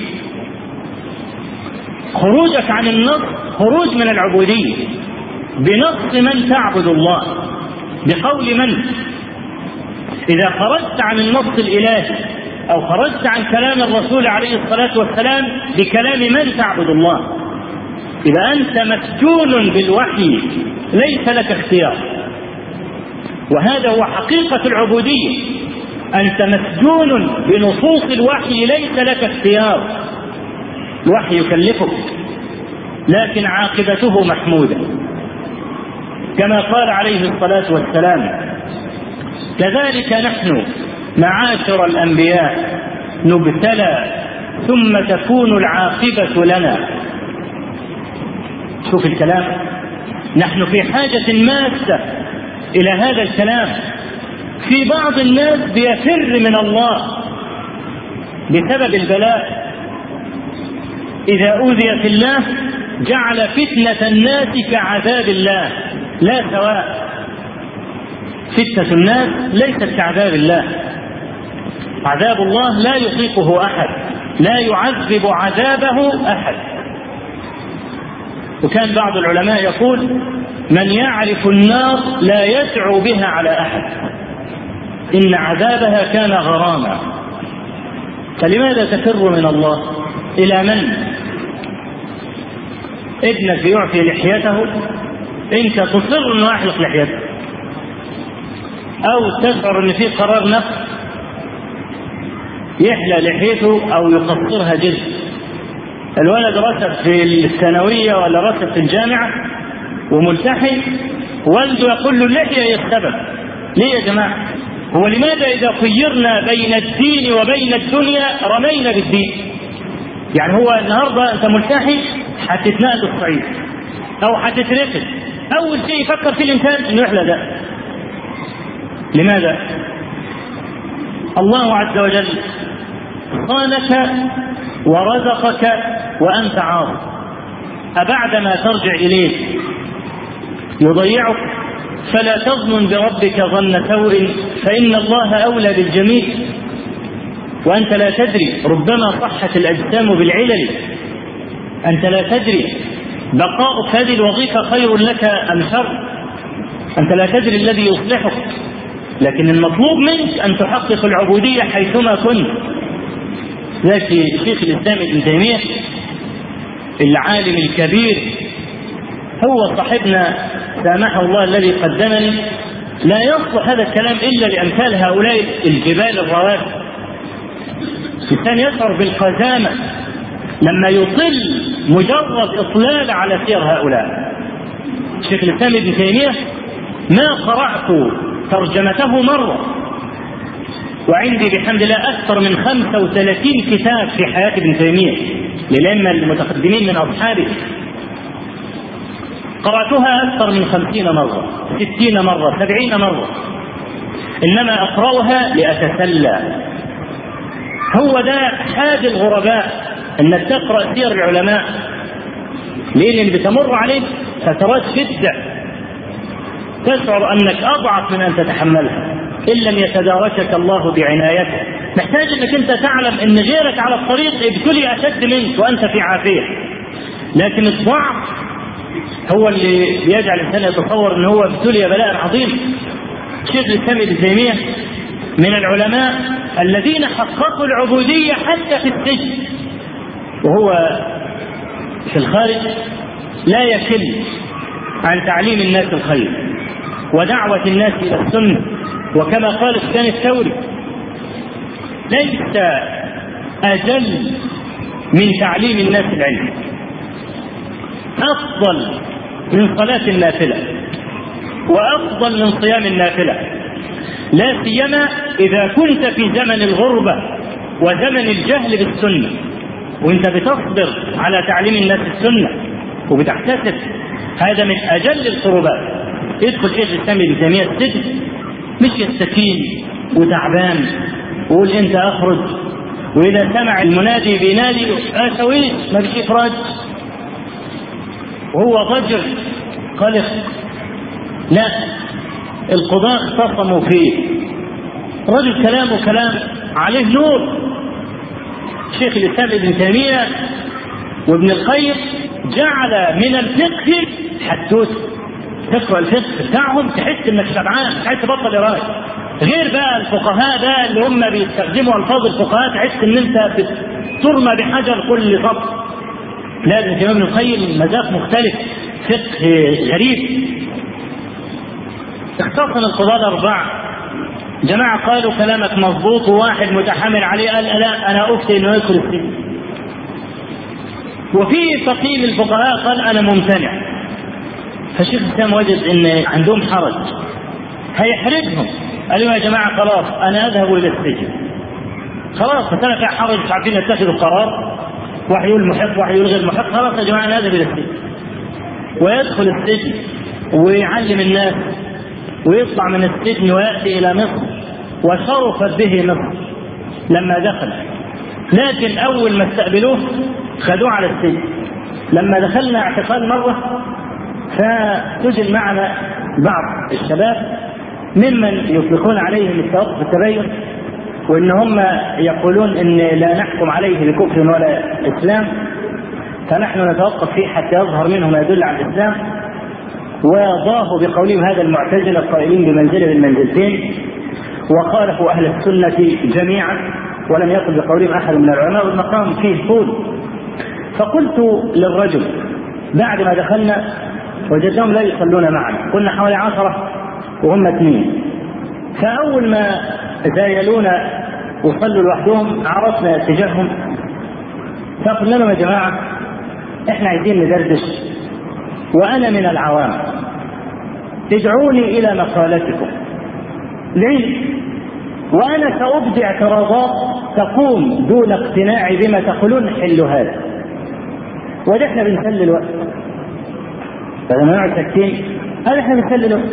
خروجك عن النص خروج من العبودية، بنص من تعبد الله، بقول من. إذا خرجت عن النص الإلهي أو خرجت عن كلام الرسول عليه الصلاة والسلام بكلام من تعبد الله، إذا أنت مسجون بالوحي ليس لك اختيار. وهذا هو حقيقة العبودية، أنت مسجون بنصوص الوحي ليس لك اختيار. الوحي يكلفك لكن عاقبته محمودة، كما قال عليه الصلاة والسلام: كذلك نحن معاشر الأنبياء نبتلى ثم تكون العاقبة لنا. شوف الكلام، نحن في حاجة ماسة إلى هذا الكلام. في بعض الناس بيفر من الله بسبب البلاء، إذا أوذي في الله جعل فتنة الناس كعذاب الله، لا سواء. فتنة الناس ليست كعذاب الله، عذاب الله لا يطيقه أحد، لا يعذب عذابه أحد. وكان بعض العلماء يقول: من يعرف النار لا يدعو بها على أحد، إن عذابها كان غراما. فلماذا تفر من الله؟ إلى من؟ ابنك يعفي لحيته، انت تصر انه يحلق لحيته، او تشعر ان في قرار نفس يحلى لحيته او يقصرها جزء. الولد رسب في الثانويه ولا رسب في الجامعه وملتحي، والده يقول له اللحيه هي السبب. ليه يا جماعه؟ هو لماذا اذا خيرنا بين الدين وبين الدنيا رمينا بالدين؟ يعني هو النهارده انت ملتحي هتتنقل الصعيد او هتترفد، اول شيء يفكر فيه الانسان انه يحلى ده. لماذا؟ الله عز وجل صانك ورزقك وانت عاصي، أبعدما ترجع اليه يضيعك؟ فلا تظن بربك ظن سوء فإن الله أولى بالجميع، وأنت لا تدري، ربما صحت الأجسام بالعلل، أنت لا تدري بقاؤك هذه الوظيفة خير لك أم شر، أنت لا تدري الذي يصلحك. لكن المطلوب منك أن تحقق العبودية حيثما كنت. ذاك شيخ الإسلام ابن تيمية العالم الكبير، هو صاحبنا سامحه الله الذي قدمني، لا يصلح هذا الكلام إلا لأمثال هؤلاء الجبال الرواسي. الإنسان يشعر بالقزامة لما يطل مجرد إطلال على سير هؤلاء. شيخ الإسلام ابن تيمية ما قرأت ترجمته مرة، وعندي بحمد الله أكثر من خمسة وثلاثين كتاب في حياة ابن تيمية للأئمة المتقدمين من أصحابه، قرأتها أكثر من خمسين مرة، ستين مرة، سبعين مرة، إنما أقرأها لأتسلى. هو ده حاد الغرباء، أنك تقرأ سير العلماء، لأن بتمر عليك فترات شدة تشعر أنك أضعف من أن تتحملها إن لم يتداركك الله بعنايته. محتاج أنك أنت تعلم أن غيرك على الطريق ابتلي أشد منك وأنت في عافية، لكن الضعف هو اللي بيجعل الإنسان يتصور أنه هو ابتلي بلاء عظيم. شيخ الإسلام ابن تيمية من العلماء الذين حققوا العبودية حتى في السجن، وهو في الخارج لا يكل عن تعليم الناس الخير ودعوة الناس إلى السنة. وكما قال سفيان الثوري: ليس أجل من تعليم الناس العلم، أفضل من صلاة النافلة وأفضل من صيام النافلة، لا سيما إذا كنت في زمن الغربة وزمن الجهل بالسنة، وانت بتصبر على تعليم الناس السنة وبتحتسب، هذا من أجل القربات. يدخل شيخ الإسلام ابن تيمية السجن مش يستكين وتعبان ويقول انت اخرج، واذا سمع المنادي بينادي اسويش ما فيش اخراج، وهو ضجر قلق. لا، القضاة اختصموا فيه، رجل كلامه كلام عليه نور. شيخ الإسلام ابن تيمية وابن القيم جعل من الفقه حدوث. تقرأ الفقه بتاعهم تحس انك شبعان، تحس تبطل قراءة. غير بقى الفقهاء بقى اللي هم بيستخدموا الفاظ الفقهاء تحس ان انت ترمى بحجر كل سطر. لا، ابن تيمية ابن القيم مذاق مختلف، فقه غريب. اختصم القضاة الأربعة، جماعة قالوا كلامك مضبوط، وواحد متحمل عليه قال لا أنا أفتي إنه يدخل السجن. وفي فقيه الفقهاء قال أنا ممتنع. فالشيخ الإسلام وجد إن عندهم حرج هيحرجهم، قالوا يا جماعة خلاص أنا أذهب إلى السجن. خلاص فكان في حرج، مش عارفين يتخذوا القرار، واحد يقول محق واحد يقول غير محق. خلاص يا جماعة أنا أذهب إلى السجن. ويدخل السجن ويعلم الناس ويطلع من السجن ويأتي إلى مصر، وشرفت به مصر لما دخل. لكن أول ما استقبلوه خدوه على السجن. لما دخلنا اعتقال مرة فسجل معنا بعض الشباب ممن يطلقون عليهم التوقف التبين، وإن هم يقولون إن لا نحكم عليه بكفر ولا إسلام، فنحن نتوقف فيه حتى يظهر منه ما يدل على الإسلام. وضاهوا بقولهم هذا المعتزلة القائلين بمنزلة بالمنزلتين، وخالفوا أهل السنة جميعا، ولم يقل بقولهم أحد من العلماء، والمقام فيه طول. فقلت للرجل بعد ما دخلنا وجدناهم لا يصلون معنا، قلنا حوالي عشرة وهم اثنين، فأول ما زايلونا وصلوا لوحدهم عرفنا اتجاههم، فقلنا لهم يا جماعة احنا عايزين ندردش وأنا من العوام، ادعوني إلى مقالتكم ليه؟ وأنا سأبدي اعتراضات تقوم دون اقتناعي بما تقولون، حلوا هذا. وده احنا بنسلي الوقت، فلما نقعد ساكتين هذا احنا بنسلي الوقت.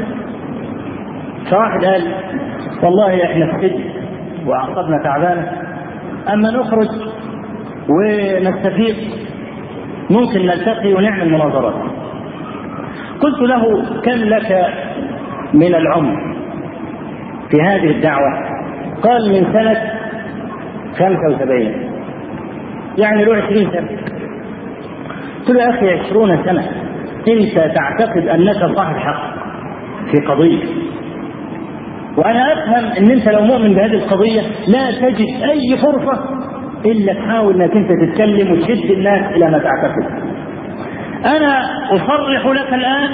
فواحد قال والله احنا في السجن وأعصابنا تعبانة، أما نخرج ونستفيق ممكن نلتقي ونعمل مناظرات. قلت له كم لك من العمر في هذه الدعوة؟ قال من سنة خمسة وسبعين، يعني له عشرين سنة. قلت له يا أخي عشرون سنة أنت تعتقد أنك صاحب حق في قضية، وأنا أفهم أن أنت لو مؤمن بهذه القضية لا تجد أي فرصة إلا تحاول أنك أنت تتكلم وتشد الناس إلى ما تعتقد. أنا أصرح لك الآن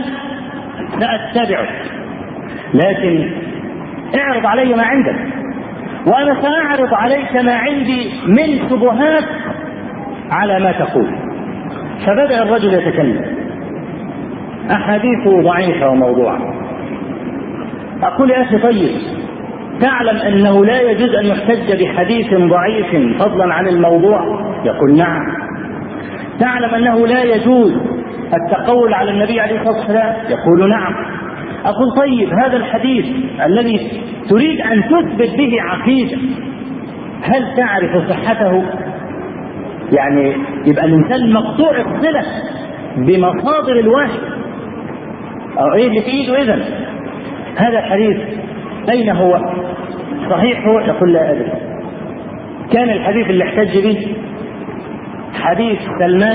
سأتبعك، لكن اعرض علي ما عندك وأنا سأعرض عليك ما عندي من شبهات على ما تقول. فبدأ الرجل يتكلم، أحاديثه ضعيفة وموضوعة. أقول يا أخي طيب تعلم أنه لا يجوز أن يحتج بحديث ضعيف فضلا عن الموضوع؟ يقول نعم. تعلم أنه لا يجوز التقول على النبي عليه الصلاة والسلام؟ يقول نعم. أقول طيب هذا الحديث الذي تريد أن تثبت به عقيدة هل تعرف صحته؟ يعني يبقى الإنسان مقطوع الصلة بمصادر الوحي، أو إيه اللي في إيده إذن؟ هذا الحديث أين هو؟ صحيح هو؟ يقول لا أدري. كان الحديث اللي احتج به حديث سلمان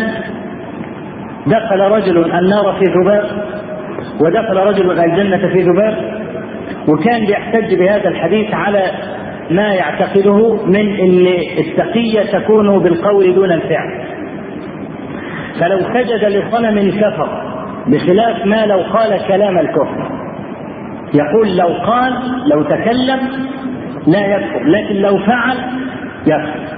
دخل رجل النار في ذباب ودخل رجل الجنة في ذباب، وكان بيحتج بهذا الحديث على ما يعتقده من ان التقية تكون بالقول دون الفعل، فلو سجد لصنم كفر، بخلاف ما لو قال كلام الكفر. يقول لو قال لو تكلم لا يكفر، لكن لو فعل يكفر.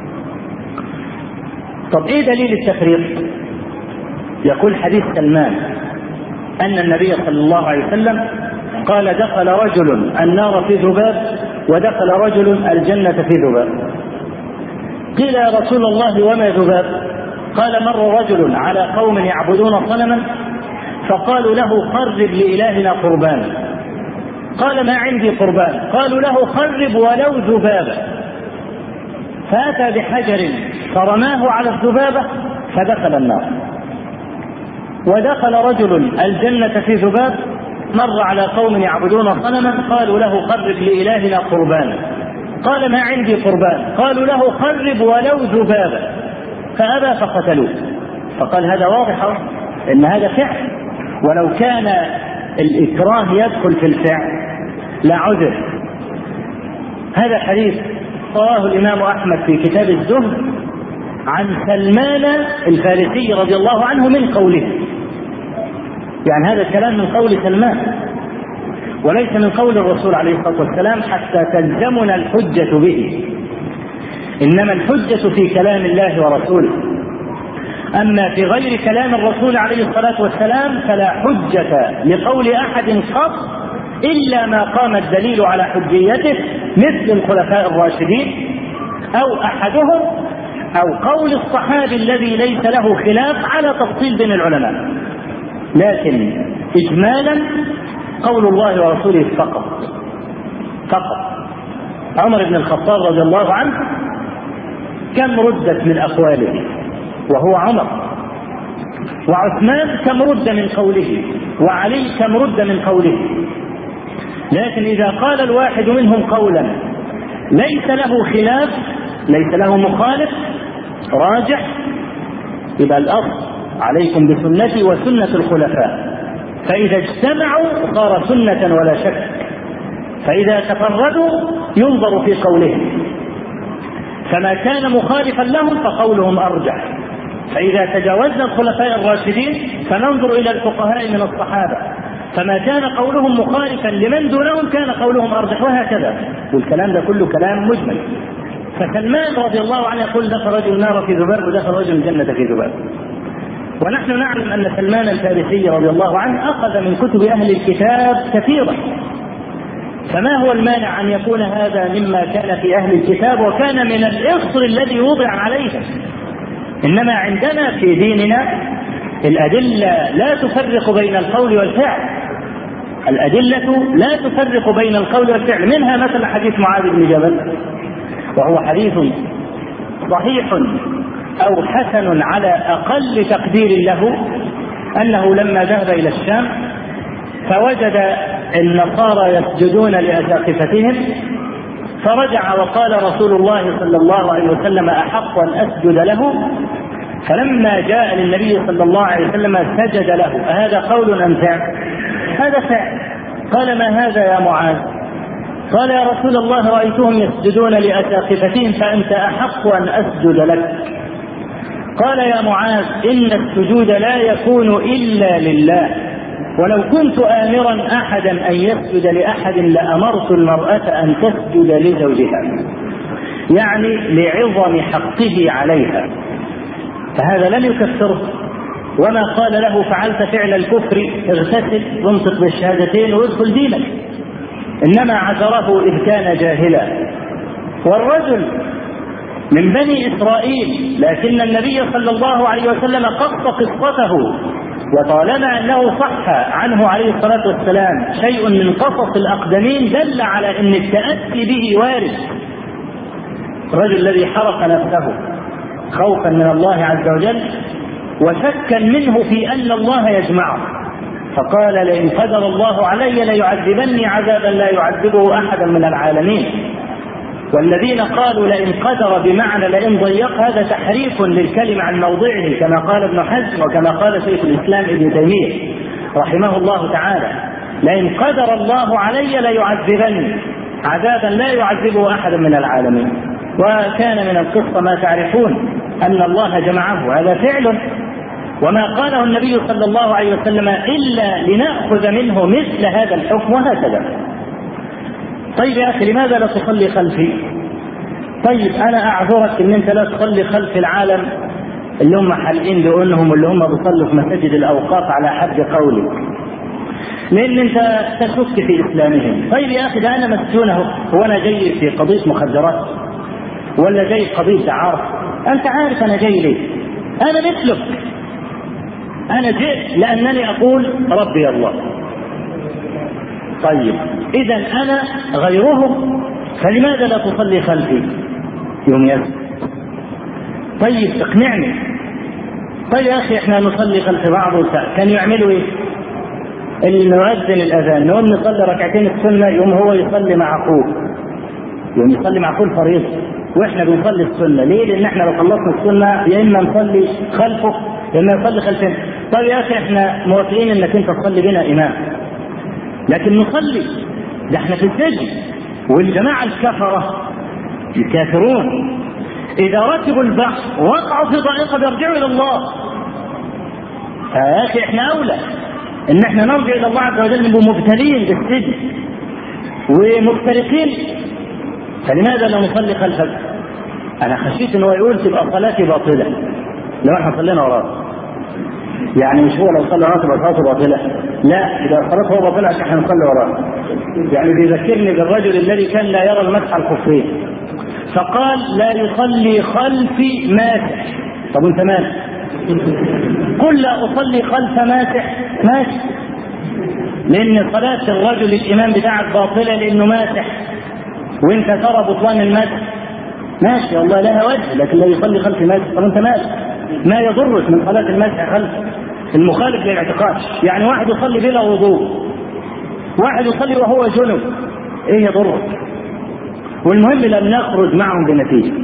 طب ايه دليل التفريق؟ يقول حديث سلمان أن النبي صلى الله عليه وسلم قال دخل رجل النار في ذباب ودخل رجل الجنة في ذباب. قيل يا رسول الله وما ذباب؟ قال مر رجل على قوم يعبدون صنما فقالوا له قرب لإلهنا قربان، قال ما عندي قربان، قالوا له قرب ولو ذبابا، فأتى بحجر فرماه على الذبابة فدخل النار. ودخل رجل الجنة في ذباب، مر على قوم يعبدون صنما قالوا له قرب لإلهنا قربانا، قال ما عندي قربان، قالوا له قرب ولو ذبابا، فأبى فقتلوه. فقال هذا واضح إن هذا فعل، ولو كان الإكراه يدخل في الفعل لعذر. هذا حديث رواه الإمام أحمد في كتاب الزهد عن سلمان الفارسي رضي الله عنه من قوله، يعني هذا الكلام من قول سلمان وليس من قول الرسول عليه الصلاة والسلام حتى تلزمنا الحجة به، إنما الحجة في كلام الله ورسوله. أما في غير كلام الرسول عليه الصلاة والسلام فلا حجة لقول أحد قط إلا ما قام الدليل على حجيته، مثل الخلفاء الراشدين أو أحدهم أو قول الصحابي الذي ليس له خلاف على تفصيل بين العلماء. لكن إجمالا قول الله ورسوله فقط فقط. عمر بن الخطاب رضي الله عنه كم ردت من أقواله وهو عمر، وعثمان كم رد من قوله، وعلي كم رد من قوله. لكن إذا قال الواحد منهم قولا ليس له خلاف ليس له مخالف راجح، يبقى الأصل عليكم بسنتي وسنة الخلفاء، فإذا اجتمعوا صار سنة ولا شك، فإذا تفردوا ينظر في قولهم، فما كان مخالفا لهم فقولهم أرجح، فإذا تجاوزنا الخلفاء الراشدين فننظر إلى الفقهاء من الصحابة، فما كان قولهم مخالفا لمن دونهم كان قولهم أرجح، وهكذا. والكلام ده كله كلام مجمل. فسلمان رضي الله عنه يقول دخل رجل النار في ذباب ودخل رجل الجنة في ذباب. ونحن نعلم أن سلمان الفارسي رضي الله عنه أخذ من كتب أهل الكتاب كثيرا، فما هو المانع أن يكون هذا مما كان في أهل الكتاب وكان من الإصر الذي وضع عليه؟ إنما عندنا في ديننا الأدلة لا تفرق بين القول والفعل، الأدلة لا تفرق بين القول والفعل. منها مثل حديث معاذ بن جبل، وهو حديث صحيح أو حسن على أقل تقدير له، أنه لما ذهب إلى الشام فوجد النصارى يسجدون لأساقفتهم، فرجع وقال رسول الله صلى الله عليه وسلم أحق أن أسجد له، فلما جاء للنبي صلى الله عليه وسلم سجد له. أهذا قول أم فعل؟ هذا فعل. قال ما هذا يا معاذ؟ قال يا رسول الله رأيتهم يسجدون لأساقفتهم فأنت أحق أن أسجد لك. قال يا معاذ إن السجود لا يكون إلا لله، ولو كنت آمرا أحدا أن يسجد لأحد لأمرت المرأة أن تسجد لزوجها، يعني لعظم حقه عليها، فهذا لم يكفره. وما قال له فعلت فعل الكفر اغتسل وانطق بالشهادتين وادخل دينك، إنما عذره إذ كان جاهلا. والرجل من بني إسرائيل، لكن النبي صلى الله عليه وسلم قص قصته، وطالما أنه صح عنه عليه الصلاة والسلام شيء من قصص الأقدمين دل على أن التأسي به وارد. الرجل الذي حرق نفسه خوفا من الله عز وجل وشكا منه في أن الله يجمعه، فقال لئن قدر الله علي ليعذبني عذابا لا يعذبه أحدا من العالمين. والذين قالوا لئن قدر بمعنى لئن ضيق، هذا تحريف للكلمة عن موضعه، كما قال ابن حزم وكما قال شيخ الإسلام ابن تيمية رحمه الله تعالى: لئن قدر الله علي ليعذبني عذابا لا يعذبه أحدا من العالمين. وكان من القصة ما تعرفون أن الله جمعه، هذا فعل، وما قاله النبي صلى الله عليه وسلم إلا لنأخذ منه مثل هذا الحكم، وهكذا. طيب يا أخي لماذا لا تصلي خلفي؟ طيب أنا أعذرك أن أنت لا تصلي خلف العالم اللي هم حالين بأنهم واللي هم بيصلوا في مساجد الأوقاف على حد قولك، لأن أنت تشك في إسلامهم. طيب يا أخي ده أنا مسجونه، هو أنا جاي في قضية مخدرات ولا جاي في قضية دعارة؟ أنت عارف أنا جاي ليه؟ أنا مثلك، أنا جئت لأنني أقول ربي الله. طيب إذا أنا غيرهم، فلماذا لا تصلي خلفي؟ يوم يسر. طيب اقنعني. طيب يا اخي احنا نصلي خلف بعض وساعة. كانوا يعملوا ايه؟ اللي نؤذن الاذان نقوم نصلي ركعتين السنه، يوم هو يصلي مع اخوه، يوم يصلي مع اخوه الفريضه واحنا بنصلي السنه. ليه؟ لان احنا لو خلصنا السنه يا اما نصلي خلفه يا اما نصلي خلفنا. طيب يا اخي احنا موافقين انك انت تصلي بنا امام، لكن نصلي ده احنا في السجن. والجماعه الكفره الكافرون اذا ركبوا البحر وقعوا في ضائقه بيرجعوا الى الله. فيا اخي احنا اولى ان احنا نرجع الى الله عز وجل، نبقى مبتلين بالسجن ومفترقين. فلماذا لا نصلي خلفك؟ انا خشيت انه يقول تبقى صلاتي باطله لو احنا صلينا وراه. يعني مش هو لو صلى وراه تبقى صلاته باطله، لا، اذا صلاته هو باطله عشان احنا نصلي وراه. يعني بيذكرني بالرجل الذي كان لا يرى المسح الخفين، فقال لا يصلي خلفي ماسح. طب انت مالك؟ قل لا اصلي خلف ماسح، ماشي، لان صلاه الرجل الامام بتاعك باطله لانه ماسح وانت ترى بطلان المسح، ماشي والله لها وجه، لكن لا يصلي خلف ماسح. طب انت مالك؟ ما يضرك من صلاه المسح خلف المخالف للاعتقاد. يعني واحد يصلي بلا وضوء، واحد يصلي وهو جنب، ايه يضرك؟ والمهم لم نخرج معهم بنتيجه.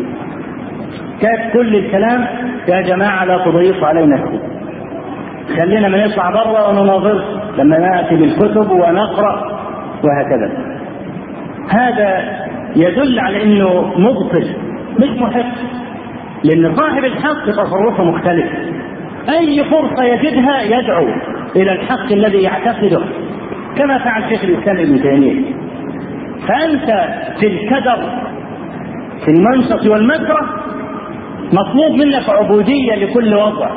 كان كل الكلام يا جماعه لا تضيقوا علينا السجن، خلينا ما نطلع بره ونناظر لما ناتي بالكتب ونقرا وهكذا. هذا يدل على انه مبطل مش محق، لان صاحب الحق تصرفه مختلف، اي فرصه يجدها يدعو الى الحق الذي يعتقده، كما فعل شيخ الاسلام ابن تيميه. فانت في الكدر في المنشط والمكره مطلوب منك عبوديه لكل وضع،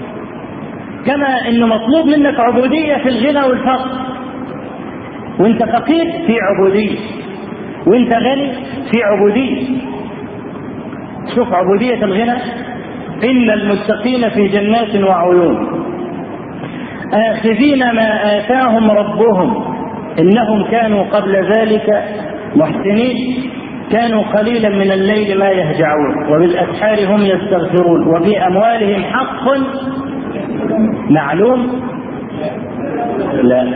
كما انه مطلوب منك عبوديه في الغنى والفقر. وانت فقير في عبوديه، وانت غني في عبوديه. شوف عبوديه الغنى: ان المتقين في جنات وعيون آخذين ما آتاهم ربهم إنهم كانوا قبل ذلك محسنين كانوا قليلا من الليل ما يهجعون وبالأسحار هم يستغفرون وفي أموالهم حق معلوم. لا،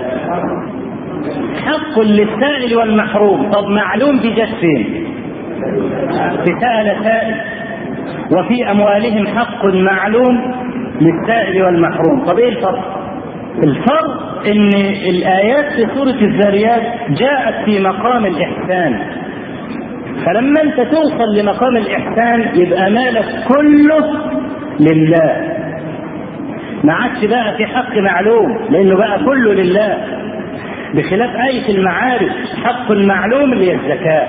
حق للسائل والمحروم. طب معلوم دي جت فين؟ سأل سائل، وفي أموالهم حق معلوم للسائل والمحروم. طب ايه الفرق؟ الفرق ان الآيات في سورة الذاريات جاءت في مقام الإحسان، فلما انت توصل لمقام الإحسان يبقى مالك كله لله، ما عادش بقى في حق معلوم لأنه بقى كله لله، بخلاف آية المعارف حق المعلوم اللي هي الزكاة.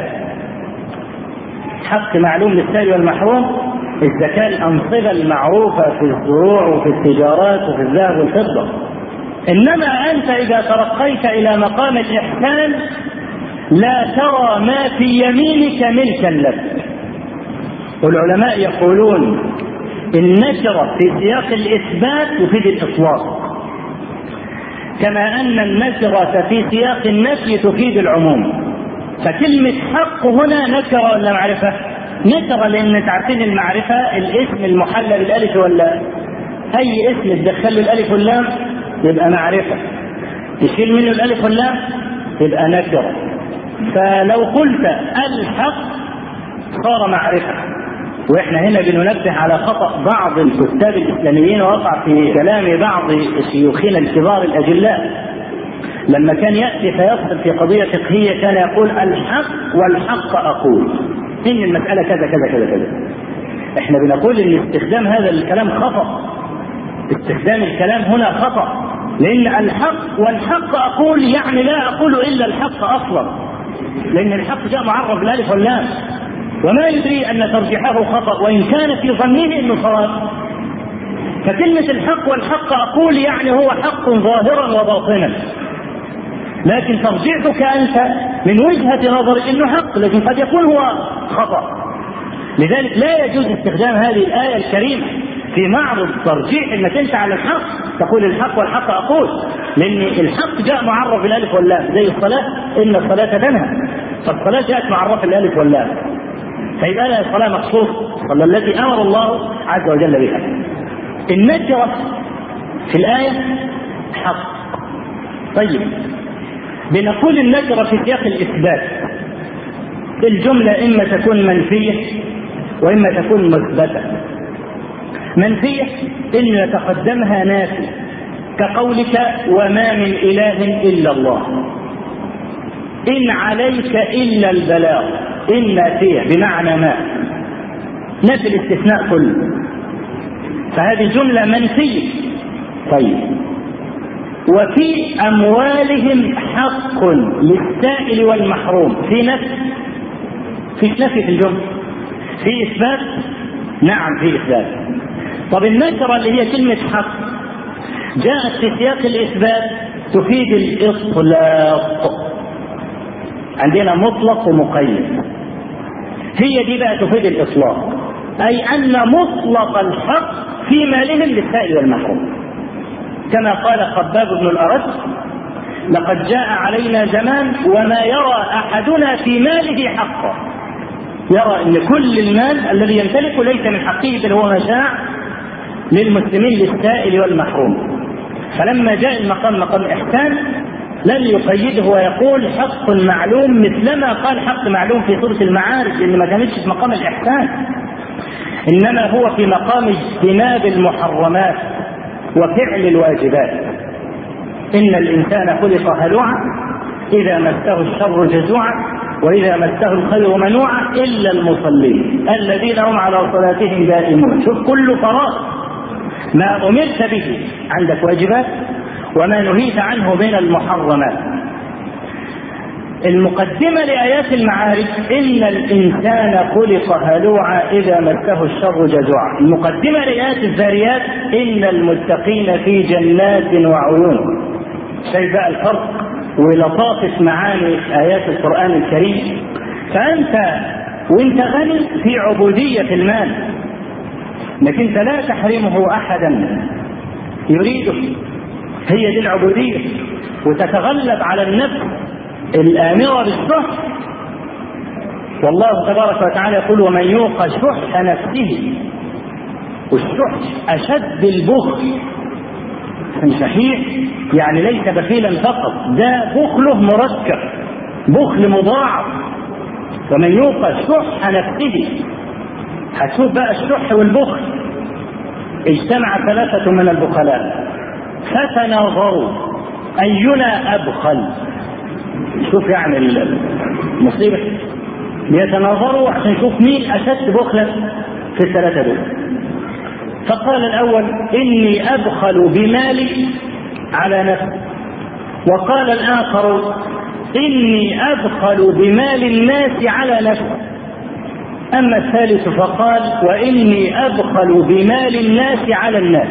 حق معلوم للسائل والمحروم الزكاة، الأنصبة المعروفة في الزروع وفي التجارات وفي الذهب والفضة. إنما أنت إذا ترقيت إلى مقام الإحسان لا ترى ما في يمينك ملكا لك. والعلماء يقولون النكرة في سياق الإثبات تفيد الإطلاق، كما أن النكرة في سياق النفي تفيد العموم. فكلمة حق هنا نكرة ولا معرفة؟ نكرة، لأن تعرفين المعرفة الاسم المحلى بالألف واللام، أي اسم تدخل له الألف واللام يبقى معرفة، تشيل منه الألف واللام يبقى نكرة. فلو قلت الحق صار معرفة. وإحنا هنا بننبه على خطأ بعض الكتاب الإسلاميين وقع في كلام بعض شيوخنا الكبار الأجلاء، لما كان يأتي فيصل في قضية فقهية كان يقول الحق والحق أقول، إن المسألة كذا كذا كذا كذا. إحنا بنقول إن استخدام هذا الكلام خطأ، استخدام الكلام هنا خطأ، لأن الحق والحق أقول يعني لا أقول إلا الحق أصلا، لأن الحق جاء معرف بالألف واللام، وما يدري أن ترجيحه خطأ وإن كان في ظنه أنه صواب. فكلمة الحق والحق أقول يعني هو حق ظاهرا وباطنا، لكن ترجيحك أنت من وجهة نظر أنه حق، لكن قد يكون هو خطأ. لذلك لا يجوز استخدام هذه الآية الكريمة في معرض ترجيح انك انت على الحق تقول الحق والحق اقول، لان الحق جاء معرف بالالف واللام، زي الصلاه ان الصلاه تنهى، فالصلاه جاءت معرفه بالالف واللام، فيبقى لها الصلاه مخصوص، الصلاه التي امر الله عز وجل بها. النكرة في الآية حق. طيب بنقول النكرة في سياق الإثبات، الجملة إما تكون منفية وإما تكون مثبتة. منفية إن يتقدمها نافي كقولك وما من إله إلا الله، إن عليك إلا البلاغ، إن نافية بمعنى ما، نفي الاستثناء كله، فهذه جملة منفية. طيب وفي أموالهم حق للسائل والمحروم، في نفي، في نفي في الجملة، في إثبات، نعم في إثبات. طب النكرة اللي هي كلمة حق جاءت في سياق الإثبات تفيد الإطلاق، عندنا مطلق ومقيد، هي دي بقى تفيد الإطلاق، أي أن مطلق الحق في مالهم للسائل والمحروم، كما قال خباب بن الأرد لقد جاء علينا زمان وما يرى أحدنا في ماله حقا، يرى أن كل المال الذي يمتلكه ليس من حقه بل هو متاع للمسلمين للسائل والمحروم. فلما جاء المقام مقام إحسان لن يقيده ويقول حق معلوم مثلما قال حق معلوم في سورة المعارج، لأن ما كانتش في مقام الإحسان، إنما هو في مقام اجتناب المحرمات وفعل الواجبات. إن الإنسان خلق هلوعا إذا مسه الشر جزوعا وإذا مسه الخير منوعا إلا المصلين الذين هم على صلاتهم دائمون. شوف كل فرائض، ما أمرت به عندك واجبات وما نهيت عنه من المحرمات. المقدمة لآيات المعارج إن الإنسان خلق هلوعا إذا مسه الشر جزوعا. المقدمة لآيات الذاريات إن المتقين في جنات وعيون. شايف بقى الفرق ولطافة معاني آيات القرآن الكريم. فأنت وانت غني في عبودية المال، لكن انت لا تحرمه أحدا يريده، هي دي العبودية، وتتغلب على النفس الآمرة بالشح. والله تبارك وتعالى يقول ومن يوق شح نفسه، والشح أشد البخل، صحيح يعني ليس بخيلا فقط، ده بخله مركب، بخل مضاعف. ومن يوق شح نفسه، هتشوف بقى الشح والبخل اجتمع ثلاثة من البخلاء فتناظروا أينا أبخل. شوف يعني المصيبة، ليتناظروا عشان يشوف مين أشد بخلا في الثلاثة دول. فقال الأول إني أبخل بمالي على نفسي، وقال الآخر إني أبخل بمال الناس على نفسي، أما الثالث فقال وإني أبخل بمال الناس على الناس.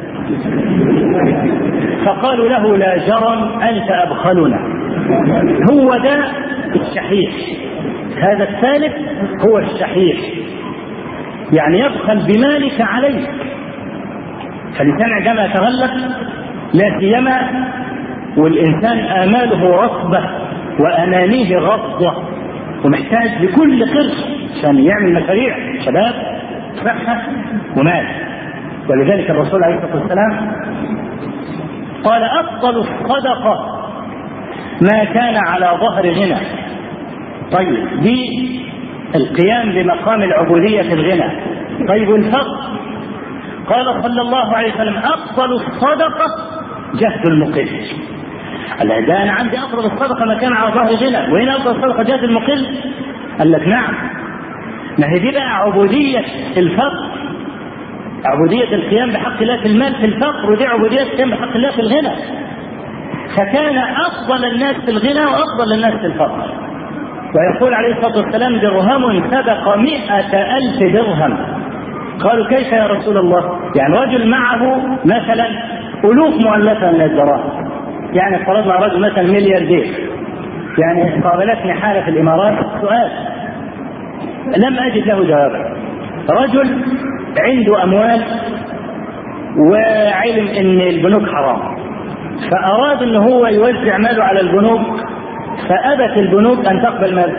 فقالوا له لا جرم أنت أبخلنا. هو ده الشحيح، هذا الثالث هو الشحيح، يعني يبخل بمالك عليك. فالإنسان عندما يتغلب لا سيما والإنسان آماله رصبة وأمانيه غضة ومحتاج لكل قرش عشان يعمل مشاريع شباب صحة ومال. ولذلك الرسول عليه الصلاة والسلام قال أفضل الصدقة ما كان على ظهر غنى. طيب دي القيام بمقام العبودية في الغنى. طيب الفقر، قال صلى الله عليه وسلم أفضل الصدقة جهد المقل. قال ده أنا عندي أفضل الصدقة ما كان على ظهر غنى، وهنا أفضل الصدقة جهد المقل. قال لك نعم، ما هي دي بقى عبودية الفقر، عبودية القيام بحق الله في المال في الفقر، ودي عبودية القيام بحق الله في الغنى. فكان أفضل الناس في الغنى وأفضل الناس في الفقر. ويقول عليه الصلاة والسلام درهم سبق مئة ألف درهم. قالوا كيف يا رسول الله؟ يعني رجل معه مثلا ألوف مؤلفة من الدراهم، يعني فرضنا رجل مثلا ملياردير، يعني قابلتني حالة في الإمارات سؤال لم أجد له جوابا. رجل عنده أموال وعلم أن البنوك حرام، فأراد أنه هو يوزع ماله على البنوك، فأبت البنوك أن تقبل ماله.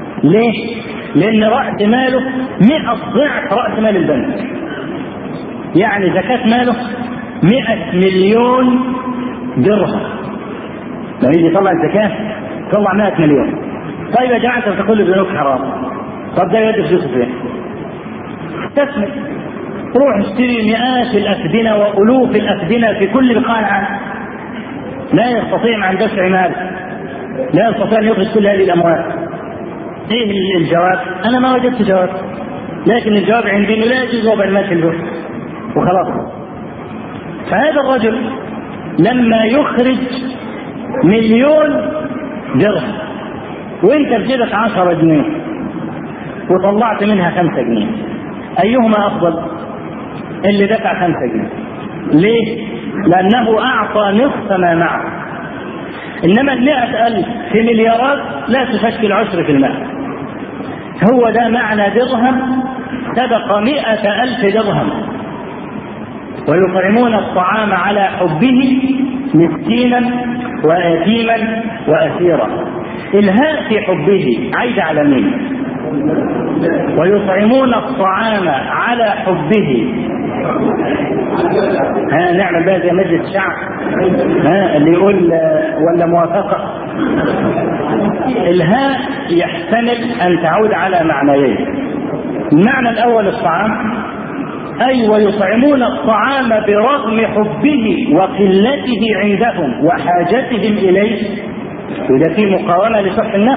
ليه؟ لأن رأس ماله مئة ضعف رأس مال البنك. يعني زكاة ماله مئة مليون درهم. لما يجي يطلع الزكاة يطلع مئة مليون. طيب يا جماعة انت تقول البنوك حرام، طب ده يدي فلوسه فين؟ استثمر، روح اشتري مئات الأفدنة وألوف الأفدنة في كل بقاع العالم. لا يستطيع مع دفع مال، لا يستطيع أن يخرج كل هذه الأموال. إيه الجواب؟ أنا ما وجدت جواب، لكن الجواب عندي لا يجوز وضع المال في البنك وخلاص. فهذا الرجل لما يخرج مليون درهم وانت بجيبك عشرة جنيه وطلعت منها خمسة جنيه، أيهما أفضل؟ اللي دفع خمسة جنيه. ليه؟ لأنه أعطى نصف ما معه. إنما المئة ألف في مليارات لا تشكل عشر في المئة. هو ده معنى درهم سبق مئة ألف درهم. ويطعمون الطعام على حبه مسكينا ويتيما وأسيرا. الهاء في حبه عايد على مين؟ ويطعمون الطعام على حبه. ها نعمل بقى زي مجلس الشعب، ها اللي يقول ولا موافقة. الهاء يحتمل أن تعود على معنيين. المعنى الأول الطعام، أي ويطعمون الطعام برغم حبه وقلته عندهم وحاجتهم إليه. وده في مقاومة لصح النفس.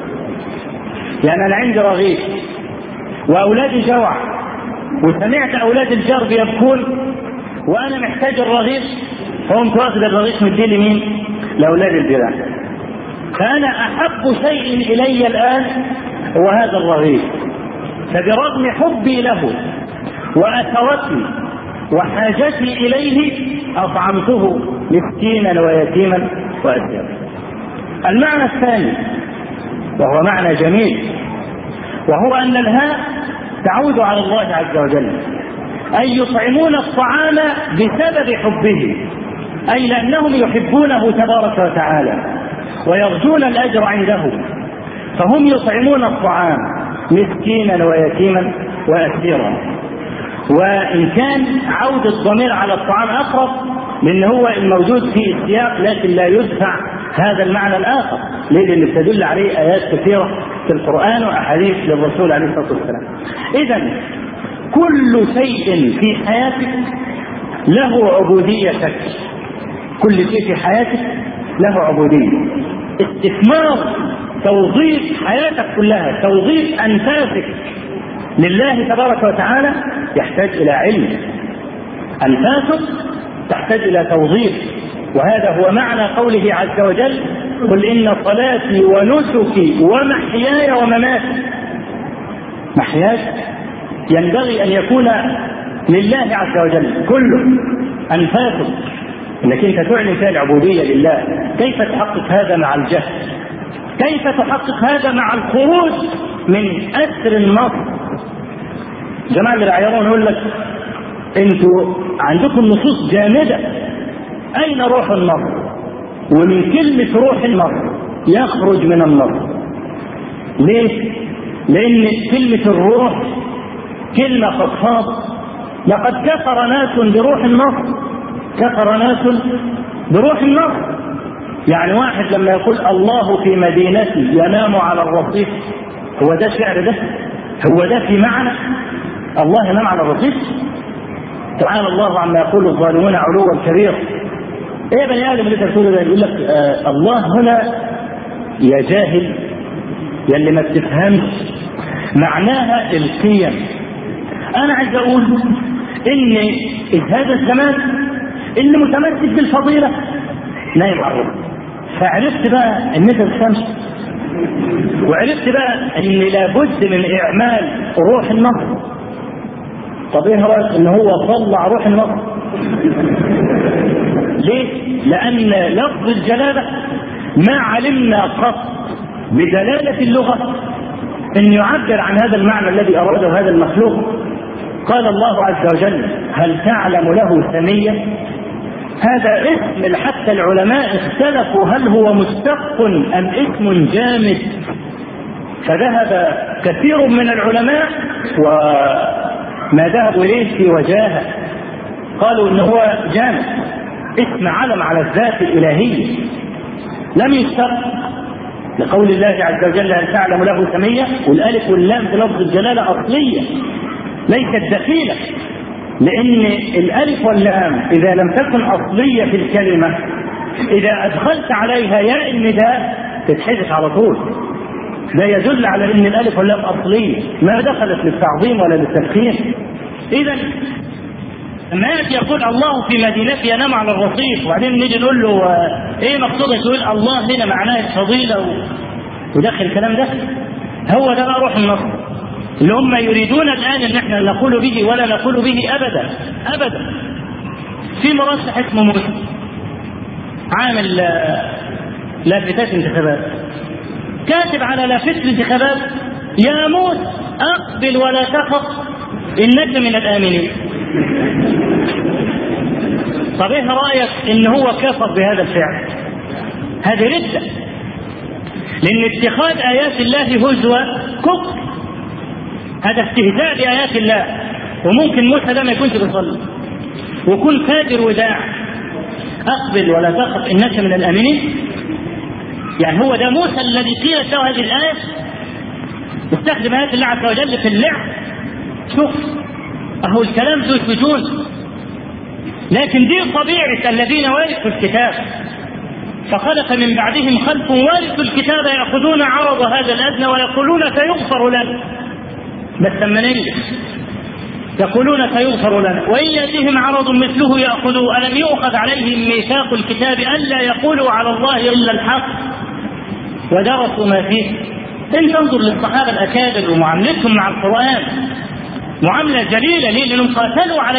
يعني أنا عندي رغيف وأولادي جوع وسمعت أولاد الجار بيبكون وأنا محتاج الرغيف، فقمت واخد الرغيف مديه لمين؟ لأولاد الجيران. فأنا أحب شيء إلي الآن هو هذا الرغيف، فبرغم حبي له وأثرتي وحاجتي إليه أطعمته مسكينا ويتيما وأسيرا. المعنى الثاني وهو معنى جميل، وهو أن الهاء تعود على الله عز وجل، أي يطعمون الطعام بسبب حبه، أي لأنهم يحبونه تبارك وتعالى ويرجون الأجر عنده، فهم يطعمون الطعام مسكينا ويتيما وأسيرا. وإن كان عودة الضمير على الطعام أقرب لأن هو الموجود في السياق، لكن لا يدفع هذا المعنى الآخر لأن تدل عليه آيات كثيرة في القرآن وأحاديث للرسول عليه الصلاة والسلام. إذن كل شيء في حياتك له عبوديتك، كل شيء في حياتك له عبودية. استثمار توظيف حياتك كلها، توظيف أنفاسك لله تبارك وتعالى يحتاج إلى علم. أنفاسك تحتاج إلى توظيف، وهذا هو معنى قوله عز وجل قل إن صلاتي ونسكي ومحياي ومماتي. محياي ينبغي أن يكون لله عز وجل كله. أنفاسك انك انت تعلن فيها العبودية لله. كيف تحقق هذا مع الجهل؟ كيف تحقق هذا مع الخروج من أسر النص؟ جماعة العيارون يقول لك انتوا عندكم نصوص جامدة، أين روح النص؟ ومن كلمة روح النص يخرج من النص. ليه؟ لأن كلمة الروح كلمة فضفاضة. لقد كفر ناس بروح النص، كفر ناس بروح النص. يعني واحد لما يقول الله في مدينتي ينام على الرصيف، هو ده شعر؟ ده هو ده في معنى الله ينام على الرصيف؟ تعالى الله عما يقول الظالمون علوا كبيرا. ايه يا بني ادم اللي انت بتقوله ده؟ يقول لك آه الله هنا يا جاهل يا اللي ما بتفهمش معناها القيم. انا عايز اقول ان هذا الزمان اللي متمسك بالفضيله نايم على الرصيف. فعرفت بقى ان انت ما بتفهمش، وعرفت بقى ان لابد من اعمال روح النص. طب ايه رايك ان هو طلع روح النص؟ ليه؟ لان لفظ الجلاله ما علمنا قط بدلاله اللغه ان يعبر عن هذا المعنى الذي اراده هذا المخلوق. قال الله عز وجل هل تعلم له سميا؟ هذا اسم حتى العلماء اختلفوا هل هو مشتق ام اسم جامد، فذهب كثير من العلماء وما ذهبوا اليه في وجاهه قالوا إن هو جامد، اسم علم على الذات الإلهية لم يشتق، لقول الله عز وجل هل تعلم له سمية، والألف واللام في لفظ الجلالة أصلية ليست دخيلة، لأن الألف واللام إذا لم تكن أصلية في الكلمة إذا أدخلت عليها ياء النداء تتحذف على طول. ده يدل على أن الألف واللام أصلية ما دخلت للتعظيم ولا للتفخيم. إذا لما يأتي يقول الله في مدينتي ينام على الرصيف، وبعدين نيجي نقول له إيه مقصودك؟ يقول الله هنا معناه الفضيلة ودخل الكلام ده. هو ده بقى روح النص اللي هم يريدون الآن أن احنا نقول به ولا نقول به أبدا أبدا. في مرشح اسمه موسى عامل لافتات انتخابات، كاتب على لافتة الانتخابات يا موسى أقبل ولا تخف إنك من الآمنين. طب ايه رأيك ان هو كفر بهذا الفعل؟ هذه ردة، لأن اتخاذ آيات الله هزوة كفر، هذا استهزاء بآيات الله. وممكن موسى ده ما يكونش بيصلي ويكون فاجر وداع. أقبل ولا تخف إنك من الآمنين، يعني هو ده موسى الذي قيلت له هذه الآية؟ استخدم آيات الله عز وجل في اللعب. شوف أهو الكلام ذو شجون، لكن دي طبيعة الذين ورثوا الكتاب. فخلف من بعدهم خلف ورثوا الكتاب يأخذون عرض هذا الأدنى ويقولون سيغفر لنا، بس لما ننجح يقولون سيغفر لنا، وإن يأتيهم عرض مثله يأخذوه. ألم يؤخذ عليهم ميثاق الكتاب ألا يقولوا على الله إلا الحق ودرسوا ما فيه؟ إن تنظر للصحابة الأكابر ومعاملتهم مع القرآن معاملة جليلة. ليه؟ لأنهم قاتلوا عليه،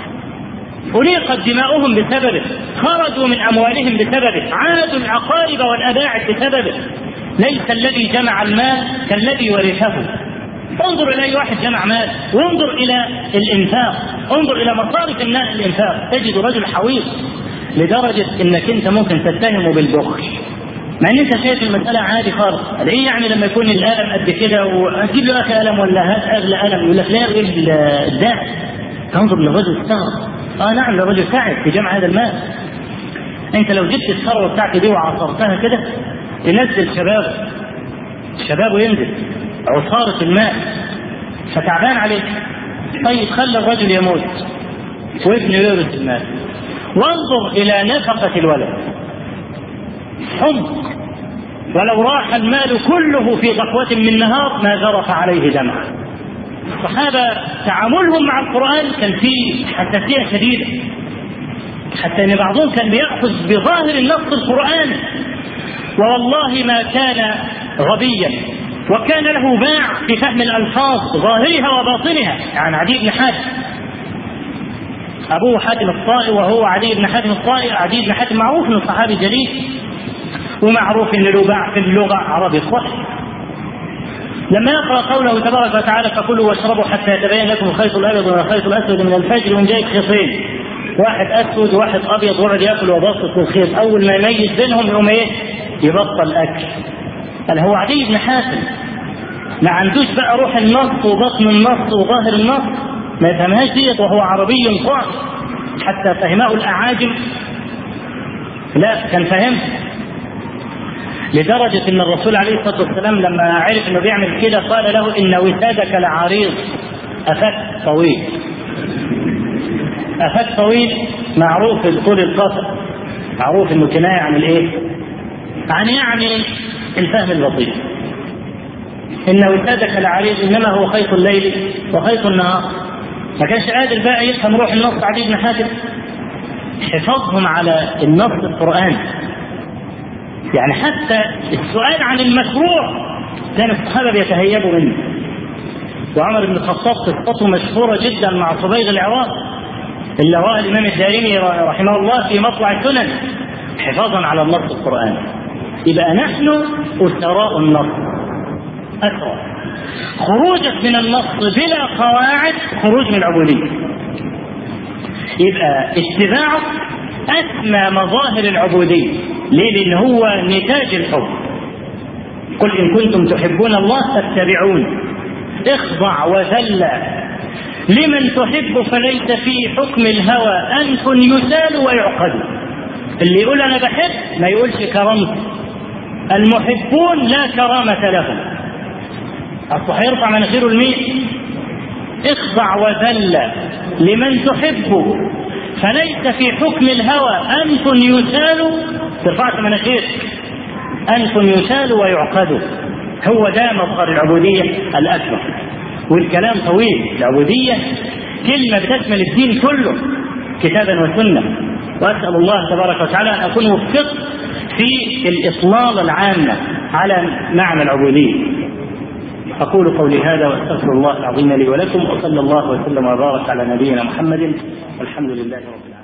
أريقت دماؤهم بسببه، خرجوا من أموالهم بسببه، عادوا العقارب والأباعد بسببه. ليس الذي جمع المال كالذي ورثه. انظر إلى أي واحد جمع مال، وانظر إلى الإنفاق، انظر إلى مصارف الناس الإنفاق، تجد رجل حويص لدرجة إنك أنت ممكن تتهمه بالبخل، مع ان انت شايف المساله عادي خالص. ايه يعني لما يكون القلم قد كده وهتجيب له اخي قلم ولا هات اغلى قلم، يقول لك لا يرغب الداعي. تنظر للرجل استغرب، اه نعم للرجل ساعد في جمع هذا المال. انت لو جبت الثروه بتاعتي دي وعصرتها كده تنزل شباب شبابه ينزل عصاره الماء، فتعبان عليك. طيب خلي الرجل يموت وابنه يورث المال، وانظر الى نفقه الولد حمق، ولو راح المال كله في ضحوة من نهار ما ذرف عليه دمعة. الصحابة تعاملهم مع القرآن كان فيه حساسية شديدة، حتى ان بعضهم كان بيأخذ بظاهر النص القرآن، والله ما كان غبيا، وكان له باع في فهم الألفاظ ظاهرها وباطنها. يعني عدي بن حاتم أبوه حاتم الطائي وهو عدي بن حاتم الطائي. عدي بن حاتم معروف انه صحابي جليل، ومعروف ان له باع في اللغه عربي صحيح. لما يقرا قوله تبارك وتعالى فكلوا واشربوا حتى يتبين لكم الخيط الابيض من الخيط الاسود من الفجر، ومن جايب خيطين واحد اسود وواحد ابيض وقعد ياكل وبسط في الخيط، اول ما يميز بينهم يقوم ايه؟ يبطل اكل. قال هو عدي بن حاتم ما عندوش بقى روح النص وبطن النص وظاهر النص، ما يفهمهاش ديت، وهو عربي قاع حتى فهمه الاعاجم. لا كان فهمه، لدرجة ان الرسول عليه الصلاة والسلام لما عرف انه بيعمل كده قال له ان وسادك لعريض افك طويل. افك طويل معروف طول القصر، معروف انه كناية عن الايه؟ عن يعني الفهم البسيط. ان وسادك لعريض انما هو خيط الليل وخيط النهار. ما كانش قادر بقى يفهم روح النص عدي بن حاتم. حفاظهم على النص القرآن، يعني حتى السؤال عن المشروع كان الصحابة بيتهيبوا منه. وعمر بن الخطاب قصته مشهورة جدا مع صبيغ العراق اللي رواه الإمام الدارمي رحمه الله في مطلع السنن، حفاظا على النص القرآني. يبقى نحن أسراء النص، أسرى. خروجك من النص بلا قواعد خروج من العبودية. يبقى اتباعه أسمى مظاهر العبودية. ليه؟ لأن هو نتاج الحب. قل إن كنتم تحبون الله فاتبعون. اخضع وذل لمن تحب فليس في حكم الهوى أنف يسال ويعقد. اللي يقول أنا بحب ما يقولش كرمت. المحبون لا كرامة لهم. أصبح يرفع مناخيره الميت. اخضع وذل لمن تحب فليس في حكم الهوى أنف يسال. ترفعش مناخيرك. أنف يسال ويعقد. هو ده مظهر العبودية الأكبر. والكلام طويل. العبودية كلمة بتشمل الدين كله كتابا وسنة. وأسأل الله تبارك وتعالى أن أكون وفقت في الإطلالة العامة على معنى العبودية. أقول قولي هذا وأستغفر الله العظيم لي ولكم، وصلى الله وسلم وبارك على نبينا محمد والحمد لله رب العالمين.